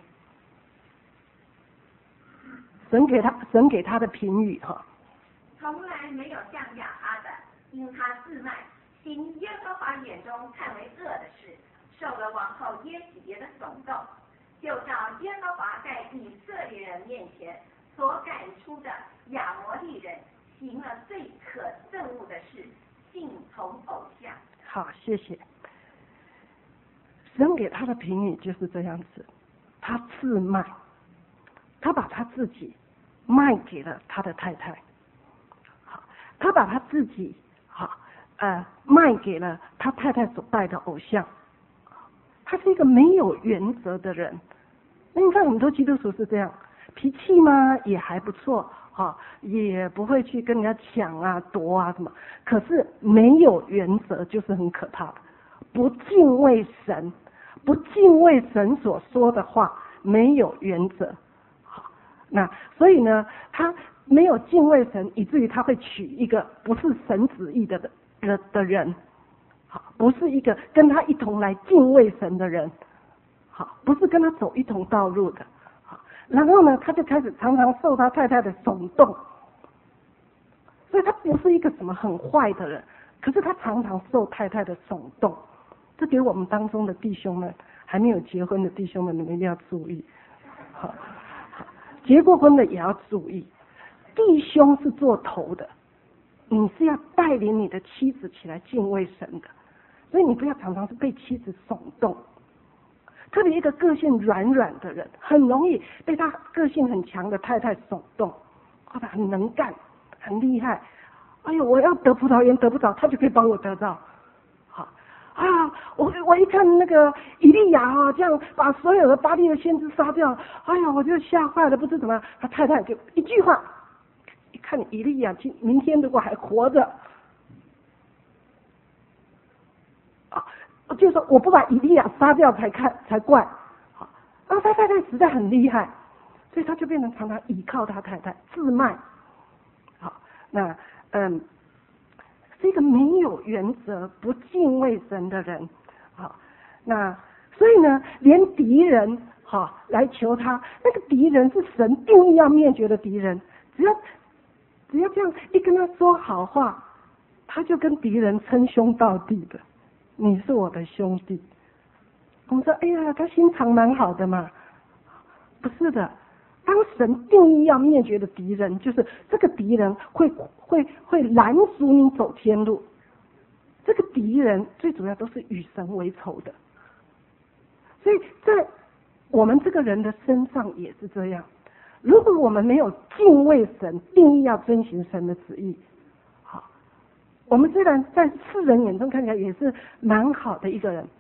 神给他的评语从来没有像亚哈的，因他自卖，行耶和华眼中看为恶的事，受了王后耶洗别的耸动，就照耶和华在以色列人面前所赶出的亚摩利人，行了最可憎恶的事，信从偶像。 好，谢谢。神给他的评语就是这样子，他自卖，他把他自己卖给了他的太太。 他把他自己卖给了他太太所拜的偶像。他是一个没有原则的人。那你看很多基督徒是这样，脾气嘛也还不错，也不会去跟人家抢啊夺啊什么，可是没有原则就是很可怕的。不敬畏神，不敬畏神所说的话，没有原则。好，那所以呢，他没有敬畏神，以至于他会娶一个不是神旨意的人，好，不是一个跟他一同来敬畏神的人，好，不是跟他走一同道路的。好，然后呢，他就开始常常受他太太的耸动，所以他不是一个什么很坏的人，可是他常常受太太的耸动。这给我们当中的弟兄们，还没有结婚的弟兄们，你们一定要注意。好，结过婚的也要注意。弟兄是做头的，你是要带领你的妻子起来敬畏神的，所以你不要常常是被妻子耸动。特别一个个性软软的人，很容易被他个性很强的太太耸动，他很能干，很厉害。哎呦，我要得葡萄园得不着，他就可以帮我得到。我一看那个以利亚这样把所有的巴力的先知杀掉，哎呀，我就吓坏了，不知怎么样。他太太就一句话，一看以利亚明天如果还活着，就说我不把以利亚杀掉才怪。他太太实在很厉害，所以他就变成常常倚靠他太太自卖。好，那是一个没有原则、不敬畏神的人。好，那所以呢，连敌人来求他，那个敌人是神定义要灭绝的敌人，只要这样一跟他说好话，他就跟敌人称兄道弟的，你是我的兄弟。我们说，哎呀，他心肠蛮好的嘛，不是的。当神定义要灭绝的敌人，就是这个敌人会拦阻你走天路。这个敌人最主要都是与神为仇的，所以在我们这个人的身上也是这样。如果我们没有敬畏神，定义要遵行神的旨意，好，我们虽然在世人眼中看起来也是蛮好的一个人，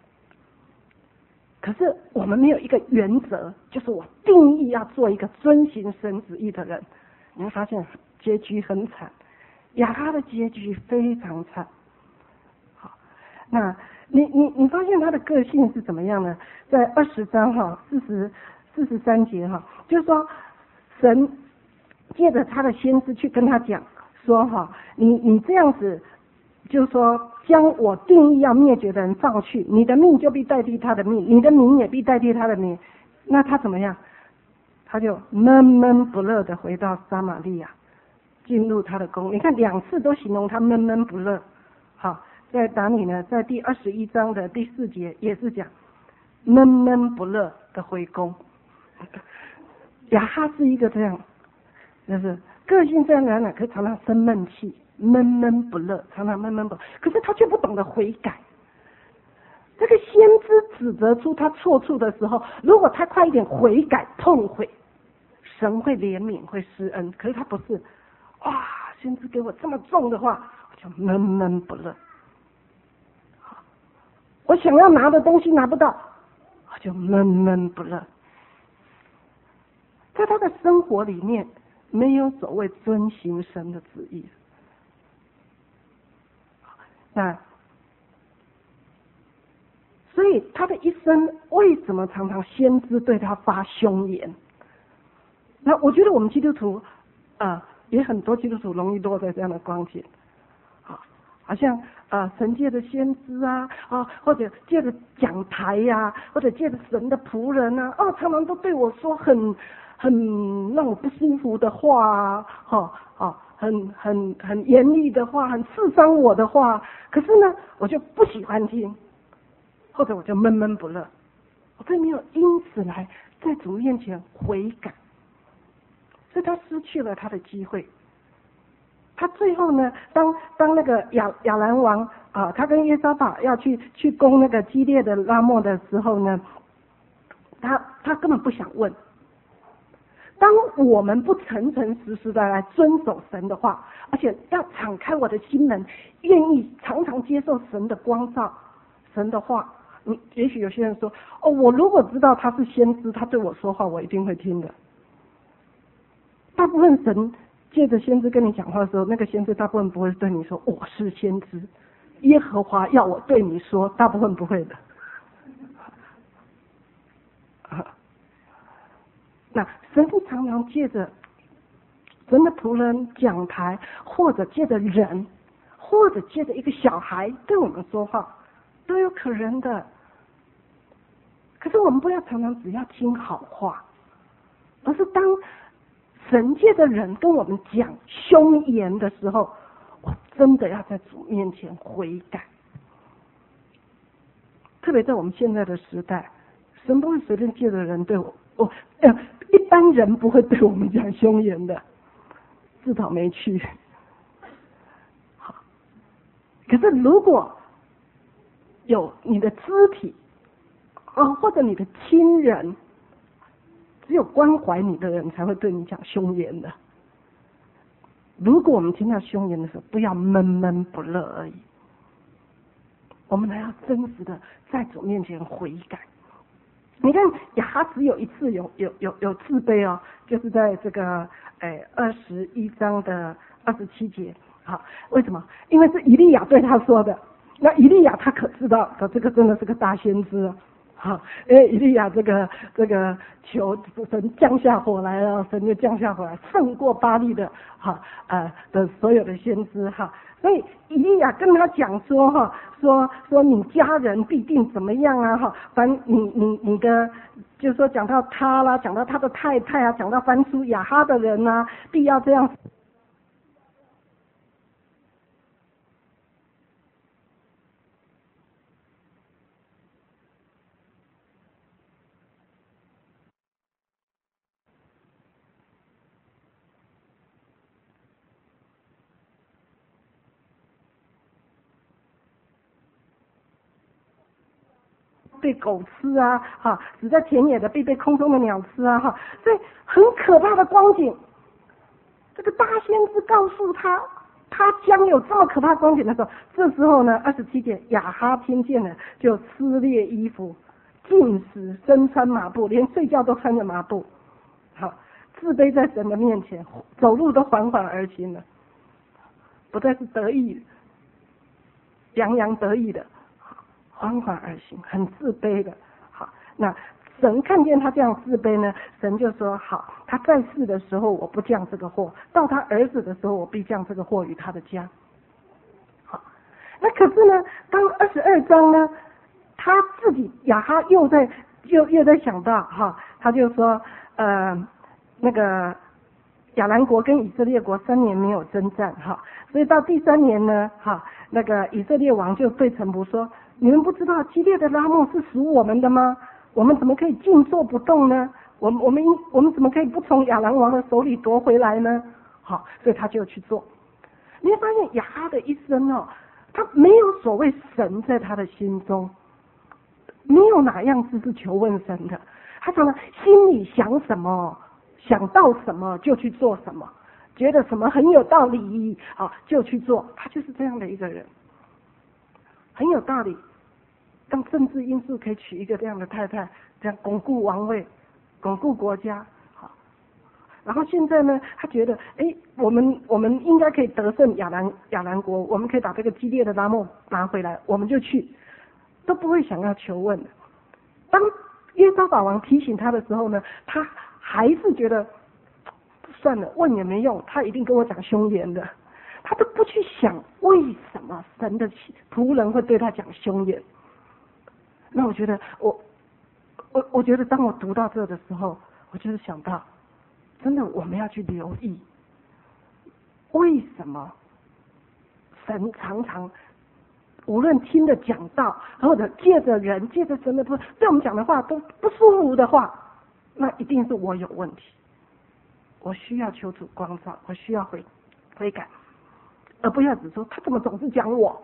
可是我们没有一个原则，就是我定义要做一个遵行神旨意的人，你会发现结局很惨。亚哈的结局非常惨。好，那你发现他的个性是怎么样呢？在20章43节就是说神借着他的先知去跟他讲说你这样子，就是说将我定义要灭绝的人放去，你的命就必代替他的命，你的名也必代替他的名。那他怎么样？他就闷闷不乐的回到撒玛利亚，进入他的宫。你看2次都形容他闷闷不乐。好，在哪里呢？在第21章的第4节也是讲闷闷不乐的回宫。亚哈是一个这样，就是个性虽然软软，可是常常生闷气，闷闷不乐，常常闷闷不乐，可是他却不懂得悔改。这个先知指责出他错处的时候，如果他快一点悔改痛悔，神会怜悯会施恩。可是他不是，哇，先知给我这么重的话，我就闷闷不乐。我想要拿的东西拿不到，我就闷闷不乐。在他的生活里面没有所谓遵行神的旨意。那所以他的一生为什么常常先知对他发凶言？那我觉得我们基督徒也很多基督徒容易落在这样的光景，好像神界的先知或者借着讲台或者借着神的仆人常常都对我说很让我不舒服的话很严厉的话，很刺伤我的话，可是呢我就不喜欢听，或者我就闷闷不乐，我并没有因此来在主面前悔改，所以他失去了他的机会。他最后呢，当那个亚兰王他跟约沙法要去攻那个基列的拉末的时候呢，他根本不想问。 当我们不诚诚实实的来遵守神的话，而且要敞开我的心门，愿意常常接受神的光照，神的话，也许有些人说，哦，我如果知道他是先知，他对我说话，我一定会听的。大部分神借着先知跟你讲话的时候，那个先知大部分不会对你说我是先知，耶和华要我对你说，大部分不会的。那神常常借着神的仆人讲台，或者借着人，或者借着一个小孩对我们说话，都有可能的。可是我们不要常常只要听好话，而是当神借着人跟我们讲凶言的时候，我真的要在主面前悔改。特别在我们现在的时代，神不会随便借着人对一般人不会对我们讲凶言的，自讨没趣。好，可是如果有你的肢体或者你的亲人，只有关怀你的人才会对你讲凶言的。如果我们听到凶言的时候，不要闷闷不乐而已，我们还要真实的在主面前悔改。你看亚哈只有一次有自卑哦，就是在这个21章的27节。好，为什么？因为是以利亚对他说的。那以利亚他可知道这个真的是个大先知。好，因为以利亚这个求神降下火来了，神就降下火来，胜过巴力的的所有的先知哈。所以以利亚跟他讲说说你家人必定怎么样啊哈，反正你的就是说讲到他啦，讲到他的太太啊，讲到翻出亚哈的人啊，必要这样。被狗吃啊，死在田野的被空中的鸟吃啊，所以很可怕的光景。这个大先知告诉他将有这么可怕光景的时候，这时候呢，27节，亚哈听见了，就撕裂衣服，尽死，身穿麻布，连睡觉都穿着麻布，好，自卑在神的面前，走路都缓缓而行了，不再是得意，洋洋得意的。缓缓而行，很自卑的。好，那神看见他这样自卑呢，神就说好，他在世的时候我不降这个祸，到他儿子的时候我必降这个祸于他的家。好，那可是呢，当22章呢，他自己亚哈又在想到他就说那个亚兰国跟以色列国3年没有征战所以到第3年呢那个以色列王就对臣仆说，你们不知道基列的拉末是属我们的吗？我们怎么可以静坐不动呢？我们怎么可以不从亚兰王的手里夺回来呢？好，所以他就去做。你会发现亚哈的一生他没有所谓神在他的心中，没有哪样事是求问神的。他常常心里想什么，想到什么就去做什么，觉得什么很有道理就去做。他就是这样的一个人，很有道理。当政治因素可以娶一个这样的太太，这样巩固王位，巩固国家。好，然后现在呢，他觉得我们应该可以得胜亚兰国，我们可以把这个基列的拉末拿回来，我们就去，都不会想要求问的。当约沙法王提醒他的时候呢，他还是觉得算了，问也没用，他一定跟我讲凶言的，他都不去想为什么神的仆人会对他讲凶言。那我觉得我觉得当我读到这的时候，我就是想到，真的我们要去留意，为什么神常常无论听着讲道，或者借着人借着神的对我们讲的话都不舒服的话，那一定是我有问题，我需要求主光照，我需要悔改，而不要只说他怎么总是讲我。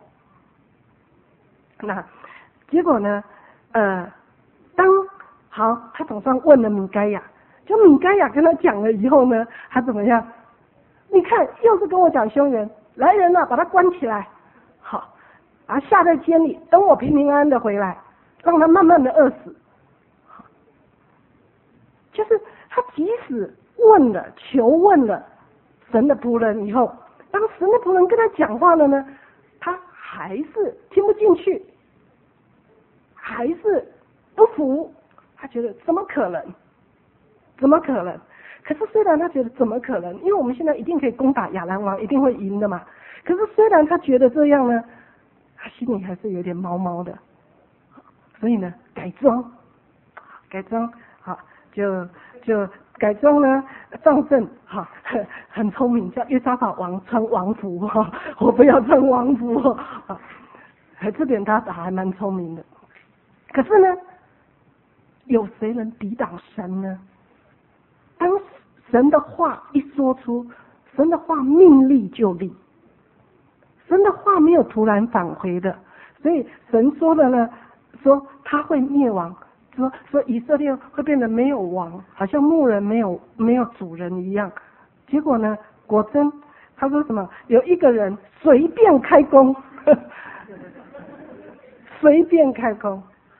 那结果呢他总算问了米该亚， 就米该亚跟他讲了以后呢，他怎么样？你看，又是跟我讲凶言，来人了，把他关起来，好，把他下在监里，等我平平安安的回来，让他慢慢的饿死。好，就是他即使问了、求问了神的仆人以后，当神的仆人跟他讲话了呢，他还是听不进去，还是不服，他觉得怎么可能？怎么可能？可是虽然他觉得怎么可能，因为我们现在一定可以攻打亚兰王，一定会赢的嘛。可是虽然他觉得这样呢，他心里还是有点毛毛的。所以呢，改装，好，就改装呢，上阵，哈，很聪明，叫约沙法王穿王服哈，我不要穿王服哈，这点他还蛮聪明的。可是呢，有谁能抵挡神呢？当神的话一说出，神的话命立就立，神的话没有突然返回的，所以神说的呢，说他会灭亡，说以色列会变得没有王，好像牧人没有主人一样。结果呢，果真他说什么？有一个人随便开弓，随便开弓。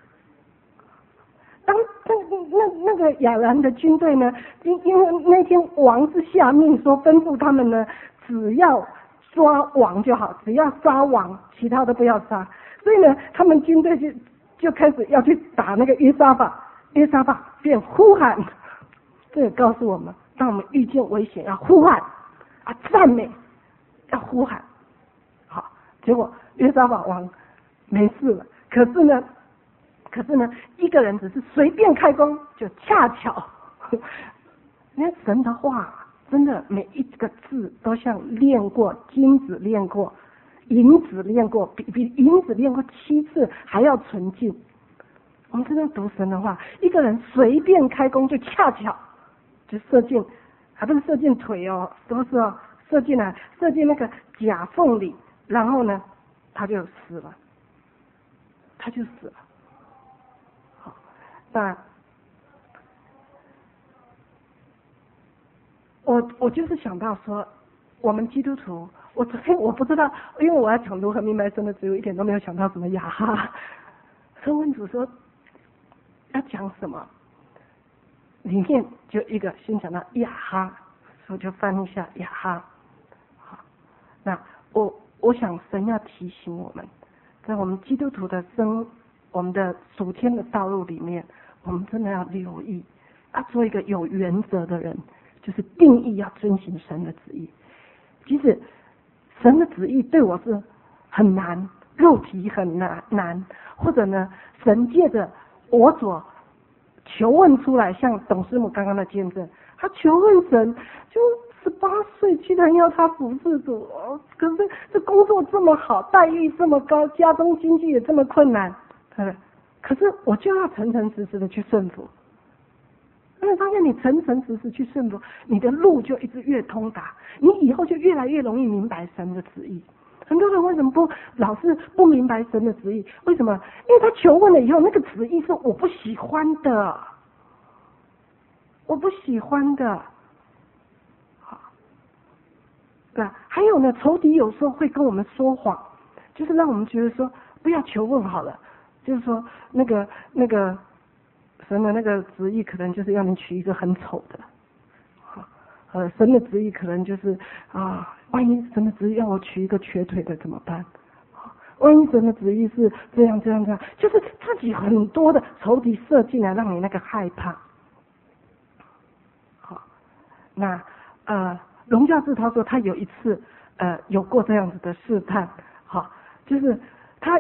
当那个亚兰的军队呢，因为那天王是下命说吩咐他们呢，只要抓王就好，只要杀王，其他的不要杀。所以呢，他们军队就开始要去打那个约沙法便呼喊。这也告诉我们，当我们遇见危险要呼喊啊，赞美要呼喊。好，结果约沙法王没事了，可是呢，一个人只是随便开弓，就恰巧，因为神的话真的每一个字都像练过，金子练过，银子练过，比银子练过7次还要纯净。我们真的读神的话，一个人随便开弓就恰巧就射进，还不是射进腿哦，都是哦，射进那个甲缝里，然后呢，他就死了。好，那我就是想到说，我们基督徒，我不知道，因为我要讲如何明白神的旨意，我一点都没有想到什么亚哈。所以问主说要讲什么，里面就一个先讲到亚哈，所以就翻一下亚哈。好，那我想神要提醒我们，在我们基督徒的我们的属天的道路里面，我们真的要留意，要做一个有原则的人，就是定义要遵行神的旨意。即使神的旨意对我是很难，肉体很难，或者呢，神借着我所求问出来，像董师母刚刚的见证，他求问神，就18岁居然要他服侍主，可是这工作这么好，待遇这么高，家中经济也这么困难，可是我就要诚诚实实的去顺服。因为发现你诚诚实实去顺服，你的路就一直越通达，你以后就越来越容易明白神的旨意。很多人为什么老是不明白神的旨意？为什么？因为他求问了以后，那个旨意是我不喜欢的，好，对吧？还有呢，仇敌有时候会跟我们说谎，就是让我们觉得说不要求问好了，就是说那个神的那个旨意可能就是要你娶一个很丑的，神的旨意可能就是万一神的旨意让我娶一个瘸腿的怎么办？万一神的旨意是这样，就是自己很多的仇敌射进来，让你那个害怕。好，那龙教士他说他有一次有过这样子的试探，好，就是他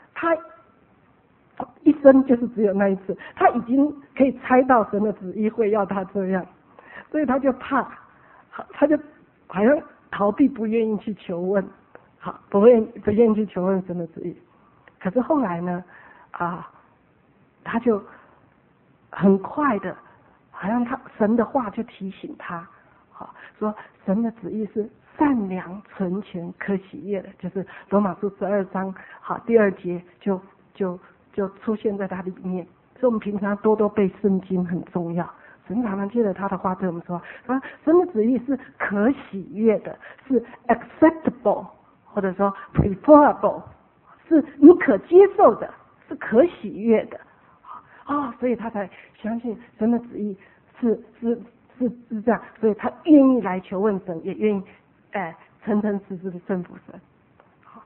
一生就是只有那一次，他已经可以猜到神的旨意会要他这样，所以他就怕，他就好像逃避，不愿意去求问，好，不愿意去求问神的旨意。可是后来呢，他就很快的，好像神的话就提醒他，好，说神的旨意是善良、纯全、可喜悦的，就是罗马书12章好第2节就出现在它里面。所以我们平常多背圣经很重要， 神常常借着他的话对我们说，神的旨意是可喜悦的，是 acceptable， 或者说 preferable， 是你可接受的，是可喜悦的。所以他才相信神的旨意是这样，所以他愿意来求问神，也愿意诚实的顺服神。好，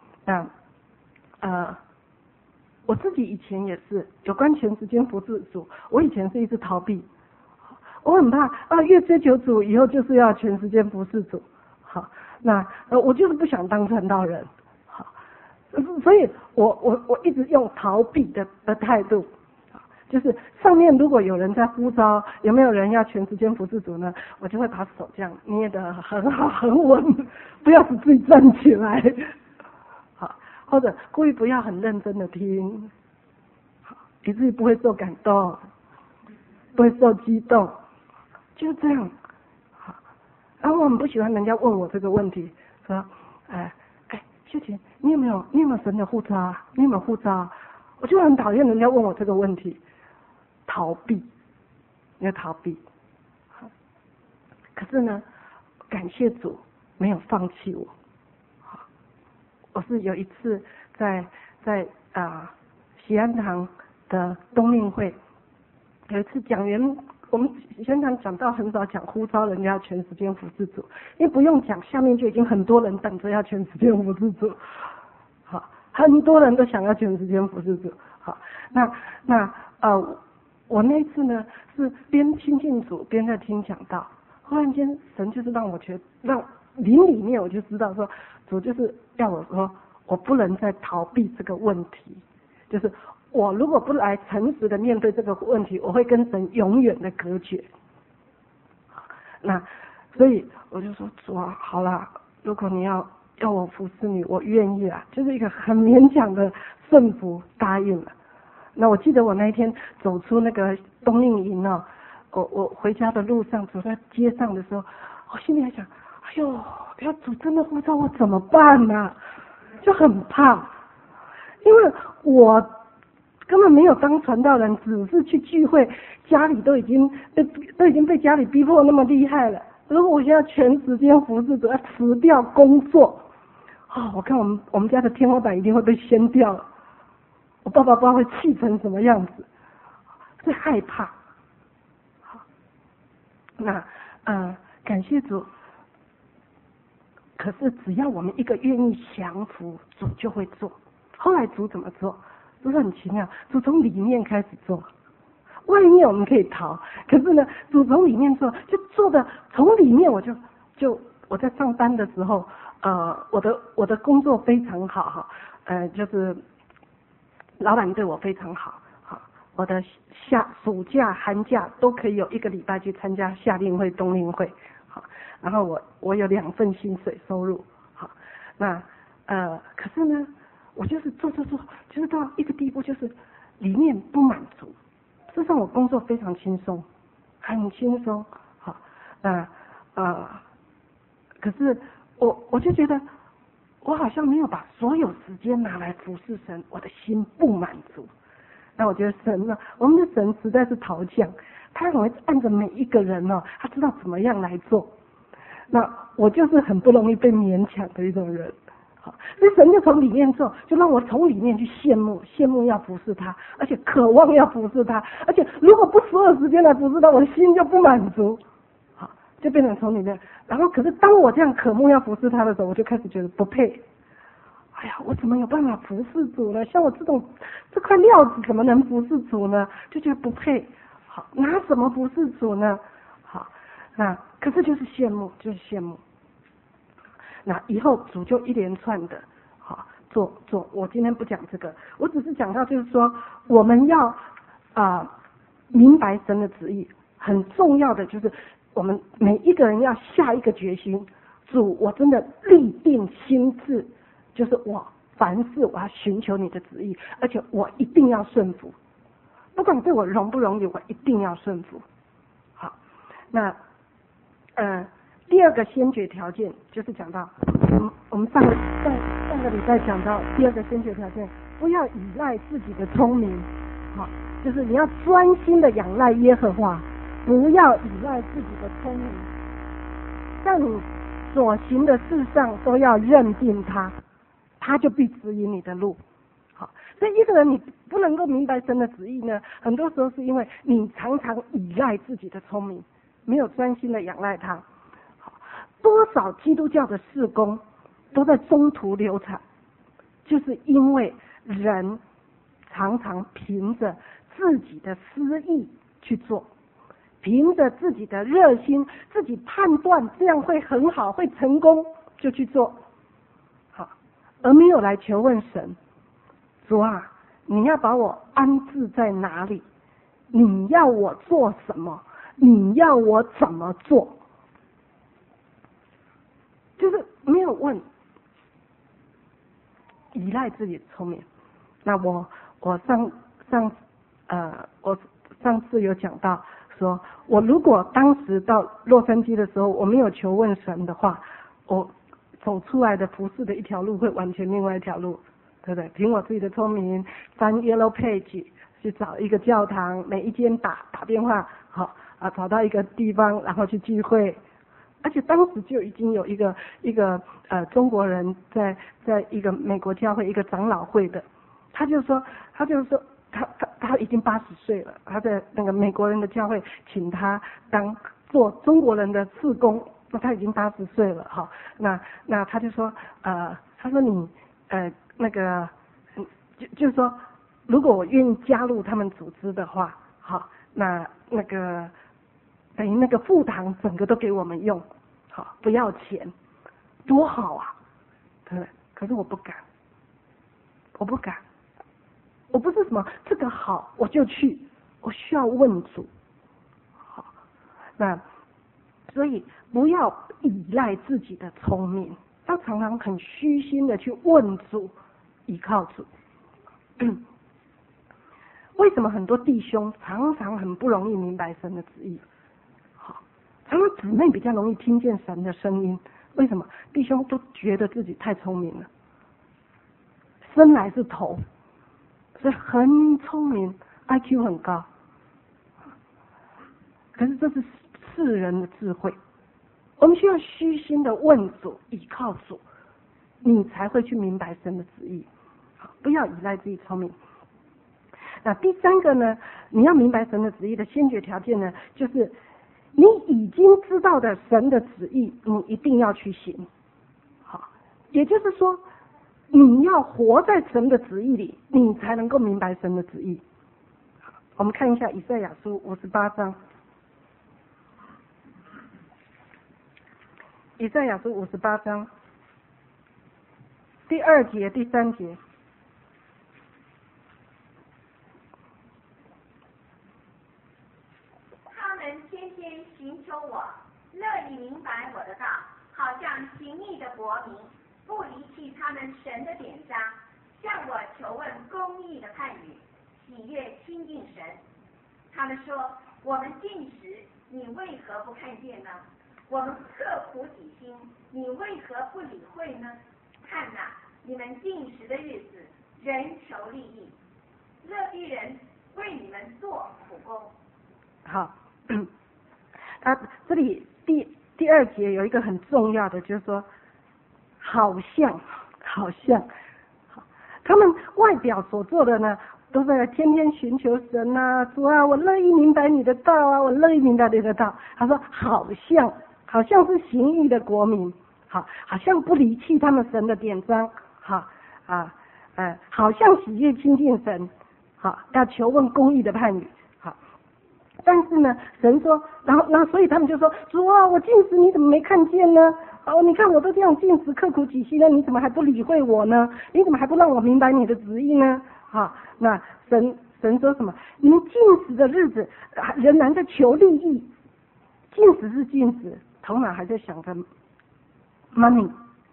那我自己以前也是有关全时间服侍主，我以前是一直逃避，我很怕越追求主以后就是要全时间服侍主。好，那我就是不想当传道人。好，所以我一直用逃避的态度。就是上面如果有人在呼召，有没有人要全时间服侍主呢？我就会把手这样捏得很好很稳，不要使自己站起来，好，或者故意不要很认真的听，好，以至于不会受感动，不会受激动，就这样。好，然后我很不喜欢人家问我这个问题，说，秀琴，你有没有神的护照啊？你有没有护照啊？我就很讨厌人家问我这个问题。逃避，要逃避。可是呢，感谢主没有放弃我。我是有一次在喜安堂的冬令会，有一次讲员，我们喜安堂讲到很少讲呼召人家全时间服侍主，因为不用讲，下面就已经很多人等着要全时间服侍主。好，很多人都想要全时间服侍主。好，我那一次呢是边亲近主边在听讲道，忽然间神就是让灵里面我就知道说，主就是要我说，我不能再逃避这个问题，就是我如果不来诚实的面对这个问题，我会跟神永远的隔绝。那所以我就说，主啊，好啦，如果你要我服侍你，我愿意啦，就是一个很勉强的顺服答应了。那我记得我那一天走出那个冬令营我回家的路上走在街上的时候，我心里还想，哎呦，要主真的呼召我怎么办啊？就很怕，因为我根本没有当传道人，只是去聚会，家里都已经被家里逼迫那么厉害了。如果我现在全时间服侍主，要辞掉工作，我看我们家的天花板一定会被掀掉了。我爸爸不知道会气成什么样子，会害怕。好，那感谢主。可是只要我们一个愿意降服，主就会做。后来主怎么做？主很奇妙，主从里面开始做。外面我们可以逃，可是呢，主从里面做，就做的从里面，我在上班的时候，我的工作非常好就是老板对我非常好，我的暑假寒假都可以有1个礼拜去参加夏令会冬令会，然后我有2份薪水收入，那可是呢，我就是做，就是到一个地步，就是里面不满足。事实上我工作非常轻松，很轻松，可是我就觉得我好像没有把所有时间拿来服侍神，我的心不满足。那我觉得神呢，我们的神实在是陶匠，他很会按着每一个人他知道怎么样来做。那我就是很不容易被勉强的一种人，所以神就从里面做，就让我从里面去羡慕要服侍他，而且渴望要服侍他，而且如果不所有时间来服侍他，我的心就不满足，就变成从里面。然后可是当我这样渴慕要服侍他的时候，我就开始觉得不配。哎呀，我怎么有办法服侍主呢？像我这块料子怎么能服侍主呢？就觉得不配。好，拿什么服侍主呢？好，那可是就是羡慕。那以后主就一连串的做。我今天不讲这个，我只是讲到就是说，我们要明白神的旨意，很重要的就是我们每一个人要下一个决心，主，我真的立定心志，就是我凡事我要寻求你的旨意，而且我一定要顺服，不管对我容不容易，我一定要顺服。好，那第2个先决条件就是讲到我们上个礼拜讲到第2个先决条件，不要依赖自己的聪明，就是你要专心的仰赖耶和华， 不要依赖自己的聪明，在你所行的事上都要认定他，他就必指引你的路。好，所以一个人你不能够明白神的旨意呢，很多时候是因为你常常依赖自己的聪明，没有专心的仰赖他。好，多少基督教的事工都在中途流产，就是因为人常常凭着自己的私意去做，凭着自己的热心，自己判断这样会很好，会成功，就去做，好，而没有来求问神，主啊，你要把我安置在哪里？你要我做什么？你要我怎么做？就是没有问，依赖自己的聪明。那我上次有讲到说，我如果当时到洛杉矶的时候，我没有求问神的话，我走出来的服侍的一条路会完全另外一条路，对不对？凭我自己的聪明，翻 Yellow Page 去找一个教堂，每一间打电话，好找到一个地方，然后去聚会。而且当时就已经有一个中国人在一个美国教会一个长老会的，他就说他已经80岁了，他在那个美国人的教会请他做中国人的事工，那他已经80岁了哈，那他就说他说你那个就是说如果我愿意加入他们组织的话，好，那个等于那个副堂整个都给我们用，好，不要钱，多好啊，对不对？可是我不敢，我不是什么这个好我就去，我需要问主，好，那所以不要依赖自己的聪明，要常常很虚心的去问主，依靠主。为什么很多弟兄常常很不容易明白神的旨意？好，常常姊妹比较容易听见神的声音。为什么？弟兄都觉得自己太聪明了，生来是头，所以很聪明 ，IQ 很高。可是这是世人的智慧，我们需要虚心的问主，依靠主，你才会去明白神的旨意。好，不要依赖自己聪明。那第三个呢，你要明白神的旨意的先决条件呢，就是你已经知道的神的旨意，你一定要去行。好，也就是说，你要活在神的旨意里，你才能够明白神的旨意。好，我们看一下以赛亚书58章。以赛亚书58章第2节、第3节。 天天寻求我，乐意明白我的道，好像行义的国民，不离弃他们神的典章，向我求问公义的判语，喜悦亲近神。他们说，我们禁食，你为何不看见呢？我们刻苦己心，你为何不理会呢？看哪，你们禁食的日子，人求利益，乐地人为你们做苦工。 好。他这里第2节有一个很重要的，就是说，好像，他们外表所做的呢，都在天天寻求神啊，主啊，我乐意明白你的道啊，我乐意明白你的道。他说好像是行义的国民，好像不离弃他们神的典章，好像喜悦亲近神，好要求问公义的判语。但是呢，神说，然后所以他们就说，主啊，我禁食你怎么没看见呢？哦，你看我都这样禁食刻苦己心了，你怎么还不理会我呢？你怎么还不让我明白你的旨意呢？那神说什么？你们禁食的日子仍然在求利益，禁食是禁食，头脑还在想着 money，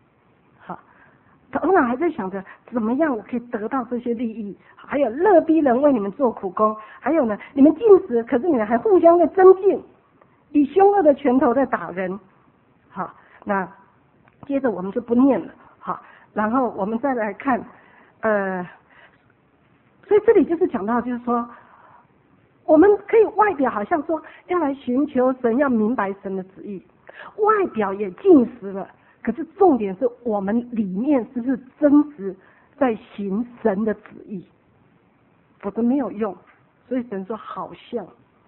头脑还在想着怎么样我可以得到这些利益，还有勒逼人为你们做苦工，还有呢，你们禁食，可是你们还互相的争竞，以凶恶的拳头在打人。好，那接着我们就不念了。好，然后我们再来看，所以这里就是讲到，就是说， 我们可以外表好像说要来寻求神，要明白神的旨意，外表也禁食了，可是重点是我们里面是不是真实在行神的旨意，否则没有用。所以神说好像，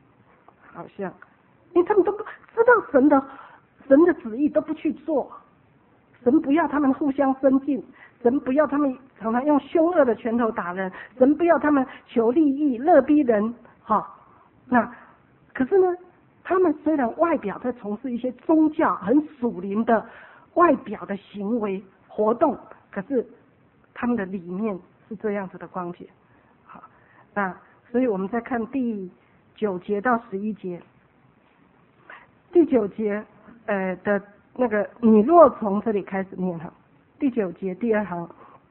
因为他们都不知道神的旨意，都不去做。神不要他们互相争竞，神不要他们常常用凶恶的拳头打人，神不要他们求利益、勒逼人。那可是呢，他们虽然外表在从事一些宗教很属灵的外表的行为活动，可是他们的里面是这样子的光景。好，那所以我们再看第9节到11节。第9节的那个，你若从这里开始念哈，第9节第2行。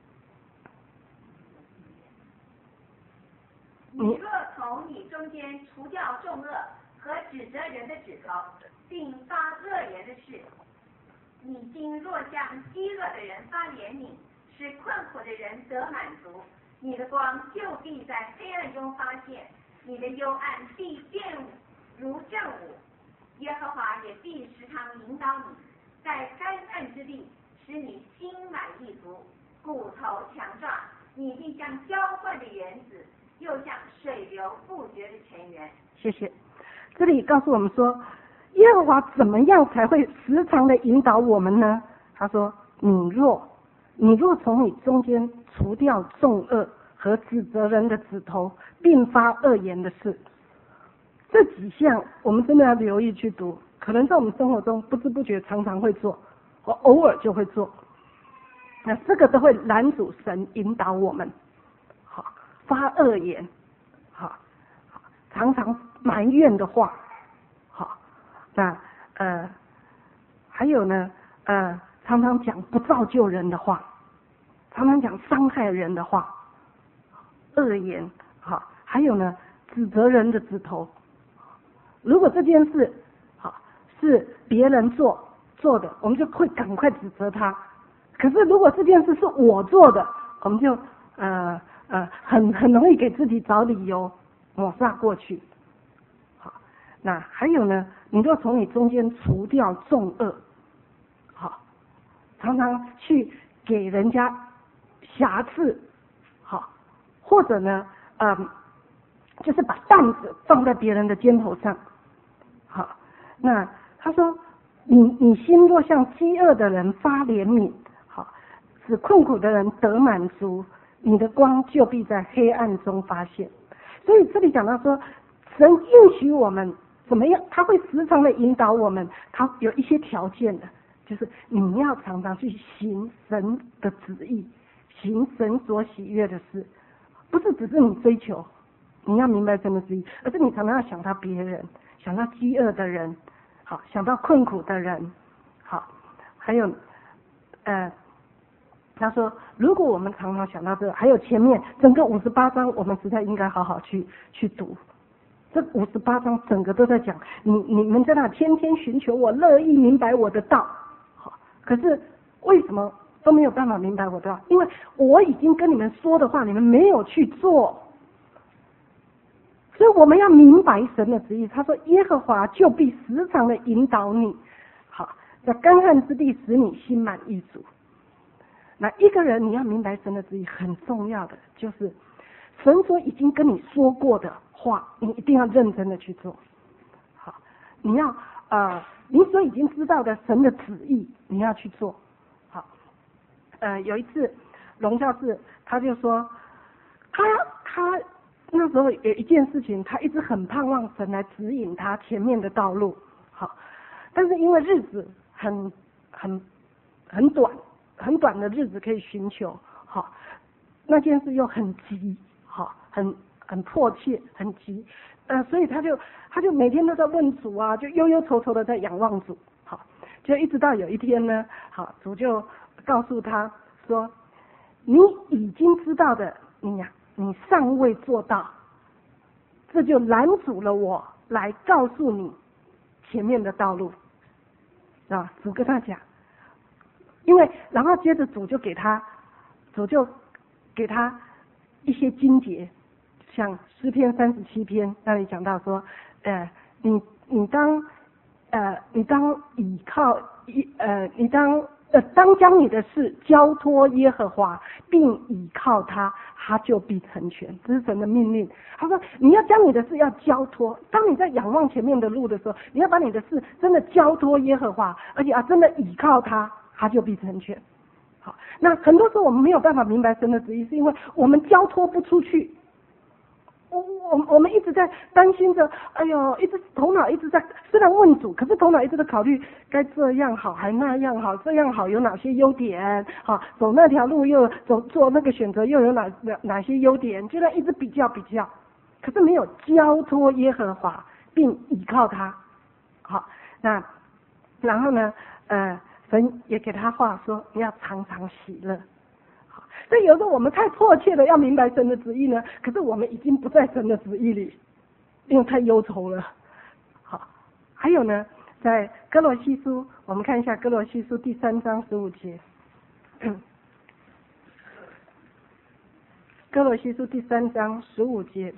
你若从你中间除掉众恶和指责人的指头，并发恶言的事，你今若向饥饿的人发怜悯，使困苦的人得满足，你的光就必在黑暗中发现，你的幽暗必变如正午。耶和华也必时常引导你，在干旱之地使你心满意足，骨头强壮，你必像浇灌的园子，又像水流不绝的泉源。 谢谢。这里告诉我们说，耶和华怎么样才会时常的引导我们呢？他说，你若从你中间除掉众恶和指责人的指头，并发恶言的事。这几项我们真的要留意去读，可能在我们生活中不知不觉常常会做，或偶尔就会做。那这个都会拦阻神引导我们。好，发恶言，好，常常埋怨的话，好，那还有呢，常常讲不造就人的话，常常讲伤害人的话，恶言，好，还有呢，指责人的指头。如果这件事好是别人做的，我们就会赶快指责他。可是如果这件事是我做的，我们就很容易给自己找理由抹煞过去。好，那还有呢，你就从你中间除掉众恶，好，常常去给人家瑕疵，好，或者呢，就是把担子放在别人的肩头上。好，那他说，你心若向饥饿的人发怜悯，好，使困苦的人得满足，你的光就必在黑暗中发现。所以这里讲到说，神应许我们怎么样，他会时常的引导我们，他有一些条件的，就是你要常常去行神的旨意，行神所喜悦的事，不是只是你追求，你要明白神的旨意，而是你常常要想到别人，想到饥饿的人，好，想到困苦的人，好，还有他说，如果我们常常想到这个，还有前面整个58章，我们实在应该好好去读。这58章整个都在讲，你们在那天天寻求我，乐意明白我的道。好，可是为什么都没有办法明白我的道？因为我已经跟你们说的话，你们没有去做。所以我们要明白神的旨意。他说，耶和华就必时常的引导你，好，在干旱之地使你心满意足。那一个人你要明白神的旨意，很重要的就是神所已经跟你说过的话，你一定要认真的去做。好，你要你所已经知道的神的旨意，你要去做。好，有一次龙教士他就说，他那时候有一件事情，他一直很盼望神来指引他前面的道路。好，但是因为日子很短的日子可以寻求，好，那件事又很急，好，很迫切，很急，所以他就每天都在问主啊，就忧忧愁愁的在仰望主，好，就一直到有一天呢，好，主就告诉他说，你已经知道的，你尚未做到，这就拦阻了我来告诉你前面的道路，啊，主跟他讲。因为然后接着主就给他一些经节， 像诗篇37篇那里讲到说，你当当将你的事交托耶和华，并倚靠他，他就必成全。这是神的命令。他说你要将你的事要交托，当你在仰望前面的路的时候，你要把你的事真的交托耶和华，而且要真的倚靠他，他就必成全。好，那很多时候我们没有办法明白神的旨意，是因为我们交托不出去。我们一直在担心着，哎呦，头脑一直在，虽然问主，可是头脑一直在考虑该这样好还那样好，这样好有哪些优点，好走那条路又做那个选择又有哪些优点，就在一直比较，可是没有交托耶和华并倚靠他。好，那然后呢，神也给他话说，你要常常喜乐。所以有时候我们太迫切的要明白神的旨意呢，可是我们已经不在神的旨意里，因为太忧愁了。好，还有呢，在哥罗西书，我们看一下哥罗西书第3章15节。哥罗西书第3章15节。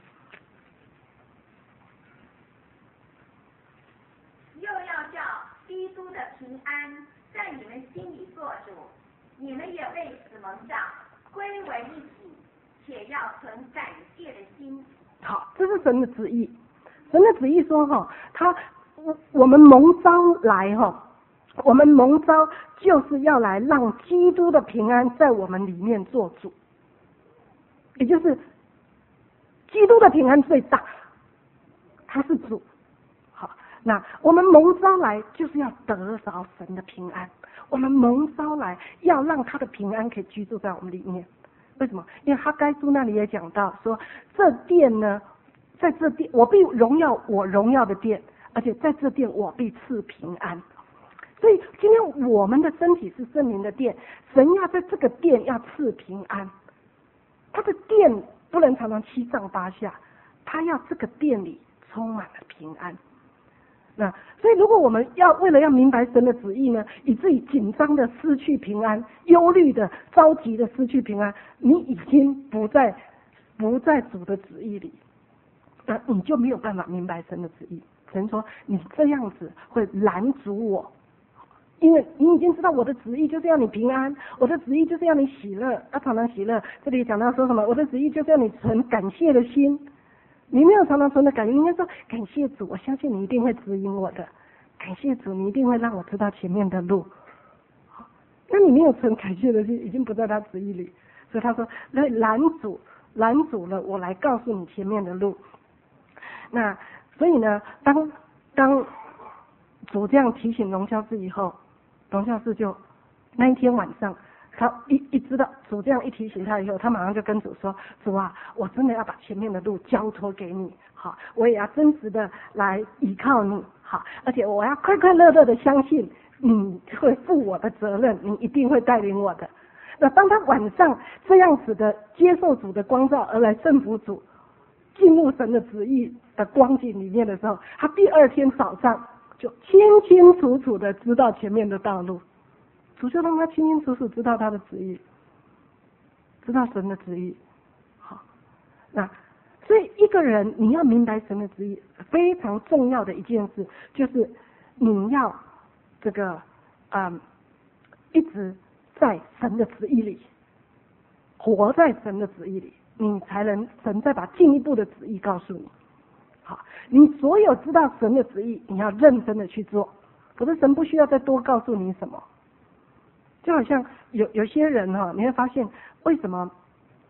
又要叫基督的平安在你们心里做主，你们也为此蒙召，归为一体，且要存感谢的心。 好，这是神的旨意。神的旨意说我们蒙召来我们蒙召就是要来让基督的平安在我们里面做主，也就是基督的平安最大，他是主。好，那我们蒙召来就是要得着神的平安，我们蒙召来要让他的平安可以居住在我们里面。为什么？因为哈该书那里也讲到说，这殿呢，在这殿我必荣耀我荣耀的殿，而且在这殿我必赐平安。所以今天我们的身体是圣灵的殿，神要在这个殿要赐平安。他的殿不能常常七上八下，他要这个殿里充满了平安。那所以如果我们为了要明白神的旨意呢，以至于紧张的失去平安，忧虑的着急的失去平安，你已经不在主的旨意里，那你就没有办法明白神的旨意。神说你这样子会拦阻我，因为你已经知道我的旨意就是要你平安，我的旨意就是要你喜乐，常常喜乐。这里讲到说什么？我的旨意就是要你存感谢的心。你没有常常存的感谢，应该说感谢主，我相信你一定会指引我的，感谢主，你一定会让我知道前面的路。那你没有存感谢的心，已经不在他旨意里，所以他说拦阻了我来告诉你前面的路。那所以呢，当主这样提醒龙教士以后，龙教士就那一天晚上，他一知道主这样一提醒他以后，他马上就跟主说：主啊，我真的要把前面的路交托给你，好，我也要真实的来依靠你，好，而且我要快快乐乐的相信你会负我的责任，你一定会带领我的。那当他晚上这样子的接受主的光照而来顺服主，进入神的旨意的光景里面的时候，他第二天早上就清清楚楚的知道前面的道路。主就让他清清楚楚知道他的旨意，知道神的旨意。好，那所以一个人你要明白神的旨意，非常重要的一件事就是你要这个一直在神的旨意里，活在神的旨意里，你才能神再把进一步的旨意告诉你。好，你所有知道神的旨意，你要认真的去做，否则神不需要再多告诉你什么。就好像有些人你会发现为什么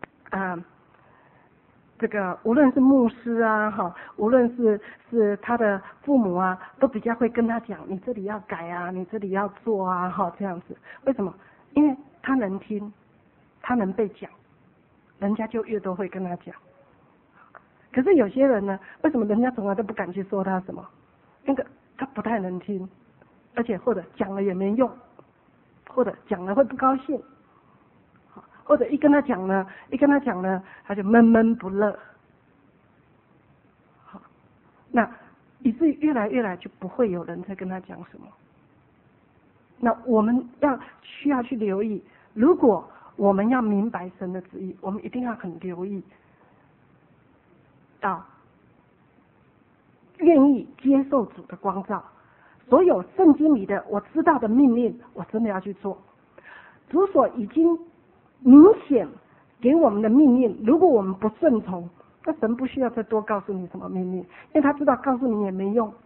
这个无论是牧师啊无论是他的父母啊，都比较会跟他讲，你这里要改啊，你这里要做啊这样子。为什么？因为他能听，他能被讲，人家就越多会跟他讲。可是有些人呢，为什么人家从来都不敢去说他什么？那个他不太能听，而且或者讲了也没用，或者讲了会不高兴，或者一跟他讲呢，他就闷闷不乐。好，那以至于越来就不会有人再跟他讲什么。那我们需要去留意，如果我们要明白神的旨意，我们一定要很留意到愿意接受主的光照。所有圣经里的我知道的命令，我真的要去做。主所已经明显给我们的命令，如果我们不顺从，那神不需要再多告诉你什么命令，因为他知道告诉你也没用。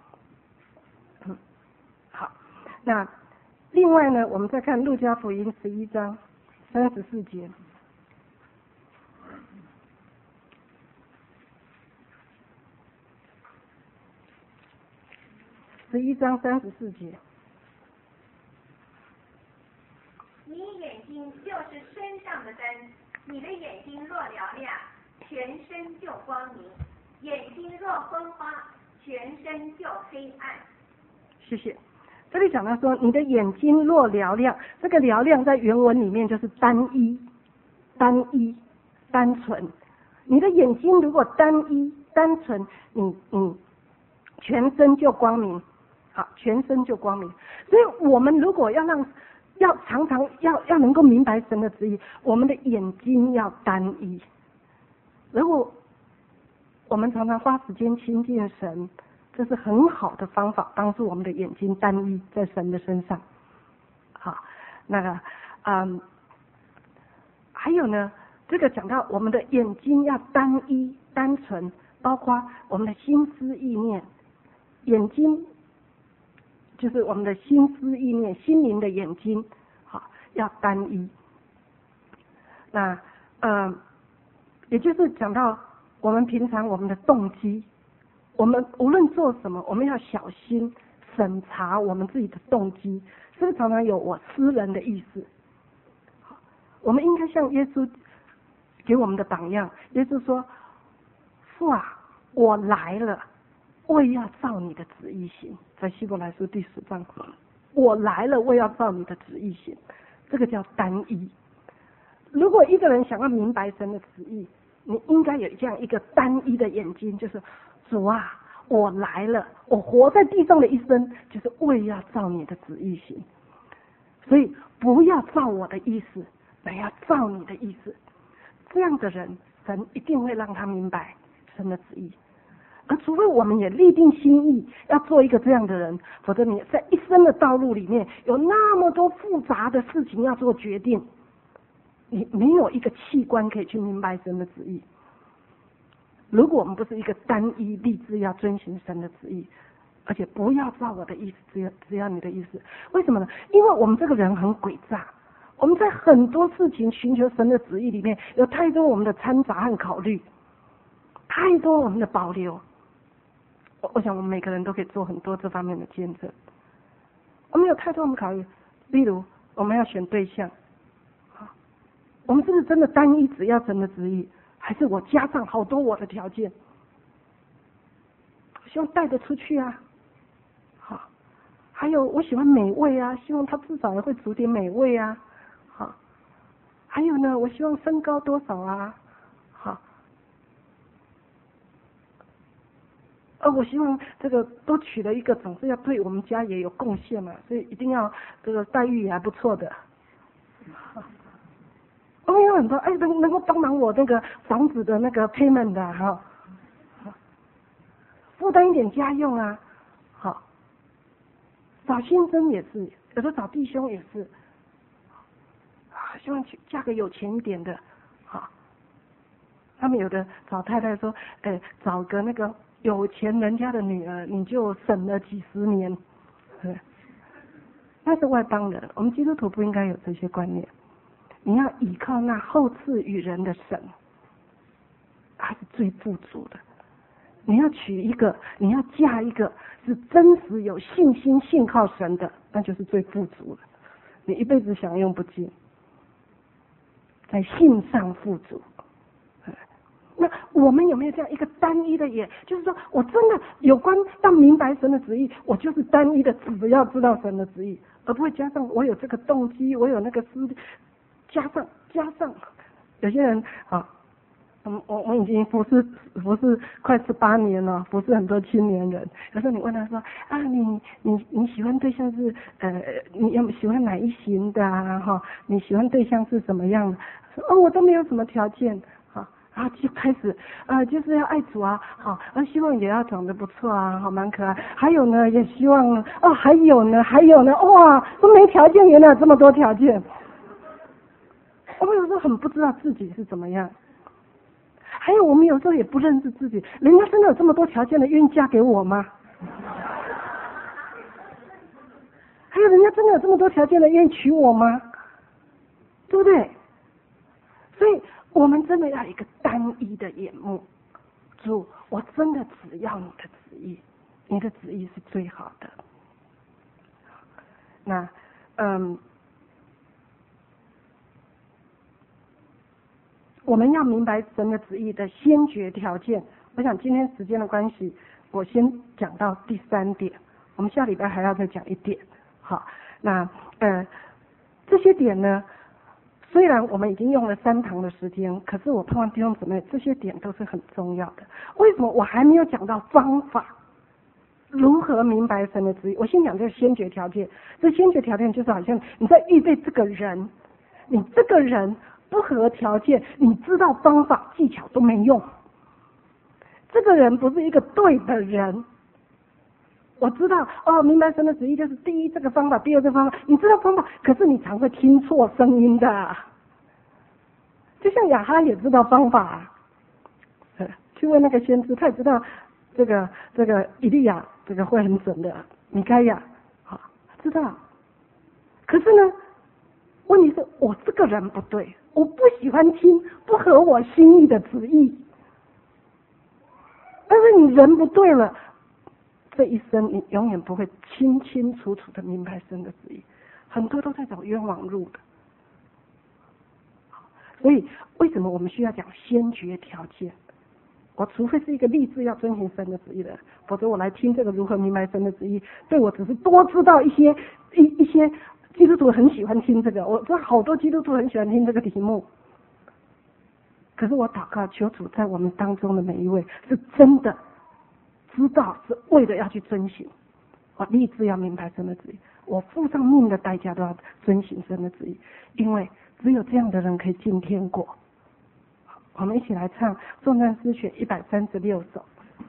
好，那另外呢，我们再看路加福音11章34节。11章34节。 你眼睛就是身上的灯，你的眼睛若嘹亮，全身就光明；眼睛若昏花，全身就黑暗。 谢谢。这里讲到说，你的眼睛若嘹亮，这个嘹亮在原文里面就是单一、单纯。你的眼睛如果单一、单纯，你全身就光明。好，全身就光明。所以我们如果要常常要能够明白神的旨意，我们的眼睛要单一。如果我们常常花时间亲近神，这是很好的方法，帮助我们的眼睛单一在神的身上。好，那个还有呢，这个讲到我们的眼睛要单一、单纯，包括我们的心思意念，眼睛就是我们的心思意念，心灵的眼睛，好，要单一。那也就是讲到我们平常我们的动机，我们无论做什么，我们要小心审查我们自己的动机，是不是常常有我私人的意思？我们应该像耶稣给我们的榜样，耶稣说：“父啊，我来了，为要照你的旨意行。”在希伯来书第10章，我来了，为要照你的旨意行。这个叫单一。如果一个人想要明白神的旨意，你应该有这样一个单一的眼睛，就是主啊，我来了，我活在地上的一生，就是为要照你的旨意行。所以不要照我的意思，乃要照你的意思。这样的人，神一定会让他明白神的旨意。而除非我们也立定心意要做一个这样的人，否则你在一生的道路里面有那么多复杂的事情要做决定，你没有一个器官可以去明白神的旨意。如果我们不是一个单一立志要遵行神的旨意，而且不要照我的意思，只要你的意思，为什么呢？因为我们这个人很诡诈，我们在很多事情寻求神的旨意里面有太多我们的掺杂和考虑，太多我们的保留。我想我们每个人都可以做很多这方面的见证。我们有太多我们考虑，例如我们要选对象，我们是不是真的单一只要神的旨意，还是我加上好多我的条件？我希望带得出去啊，好，还有我喜欢美味啊，希望他至少也会煮点美味啊，好，还有呢，我希望身高多少啊，好。我希望这个都娶了一个，总是要对我们家也有贡献嘛，所以一定要这个待遇也还不错的。我们有很多能够帮忙我那个房子的那个 payment 的哈，负担一点家用啊，好，找先生也是，有的找弟兄也是，希望嫁个有钱一点的，好，他们有的找太太说，找个那个有钱人家的女儿，你就省了几十年。那是外邦人，我们基督徒不应该有这些观念。你要依靠那后赐与人的神，他是最富足的。你要娶一个，你要嫁一个是真实有信心信靠神的，那就是最富足的。你一辈子享用不尽，在信上富足。那我们有没有这样一个单一的眼？就是说我真的有关要明白神的旨意，我就是单一的只要知道神的旨意，而不会加上我有这个动机，我有那个思，加上。有些人啊，我已经服侍快18年了，服侍很多青年人。有时候你问他说啊，你喜欢对象是你有喜欢哪一型的啊？哈，你喜欢对象是什么样的？说我都没有什么条件。 然后就开始就是要爱主啊，好，希望也要长得不错啊，好，蛮可爱。还有呢，也希望还有呢，哇，都没条件，原来有这么多条件。我们有时候很不知道自己是怎么样。还有我们有时候也不认识自己，人家真的有这么多条件的愿意嫁给我吗？还有人家真的有这么多条件的愿意娶我吗？对不对？所以我们真的要一个单一的眼目，主，我真的只要你的旨意，你的旨意是最好的。那我们要明白神的旨意的先决条件。我想今天时间的关系，我先讲到第3点，我们下礼拜还要再讲1点。好，那这些点呢，虽然我们已经用了3堂的时间，可是我盼望弟兄姊妹，这些点都是很重要的。为什么我还没有讲到方法？如何明白神的旨意？我先讲这个先决条件。这先决条件就是好像你在预备这个人，你这个人不合条件，你知道方法技巧都没用。这个人不是一个对的人。我知道明白神的旨意就是第一这个方法，第二这个方法，你知道方法，可是你常会听错声音的。就像亚哈也知道方法去问那个先知，他也知道这个以利亚这个会很准的，米该亚知道。可是呢，问题是我这个人不对，我不喜欢听不合我心意的旨意。但是你人不对了，这一生你永远不会清清楚楚的明白神的旨意，很多都在走冤枉路的。所以为什么我们需要讲先决条件？我除非是一个立志要遵行神的旨意的人，否则我来听这个如何明白神的旨意，对我只是多知道一些基督徒很喜欢听这个，我知道好多基督徒很喜欢听这个题目。可是我祷告求主在我们当中的每一位是真的知道，是为了要去遵行。我立志要明白神的旨意，我付上命的代价都要遵行神的旨意，因为只有这样的人可以进天国。我们一起来唱颂赞诗选136首。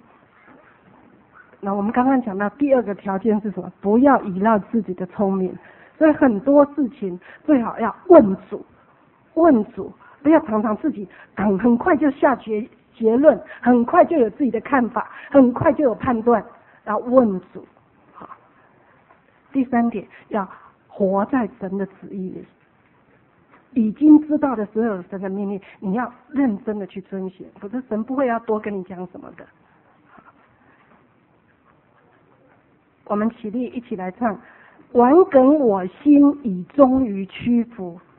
那我们刚刚讲到第2个条件是什么？不要依赖自己的聪明。所以很多事情最好要问主，不要常常自己很快就下结论，很快就有自己的看法，很快就有判断，要问主。好，第3点，要活在神的旨意里。已经知道的所有神的命令，你要认真的去遵循，否则神不会要多跟你讲什么的。我们起立一起来唱，顽梗我心已终于屈服。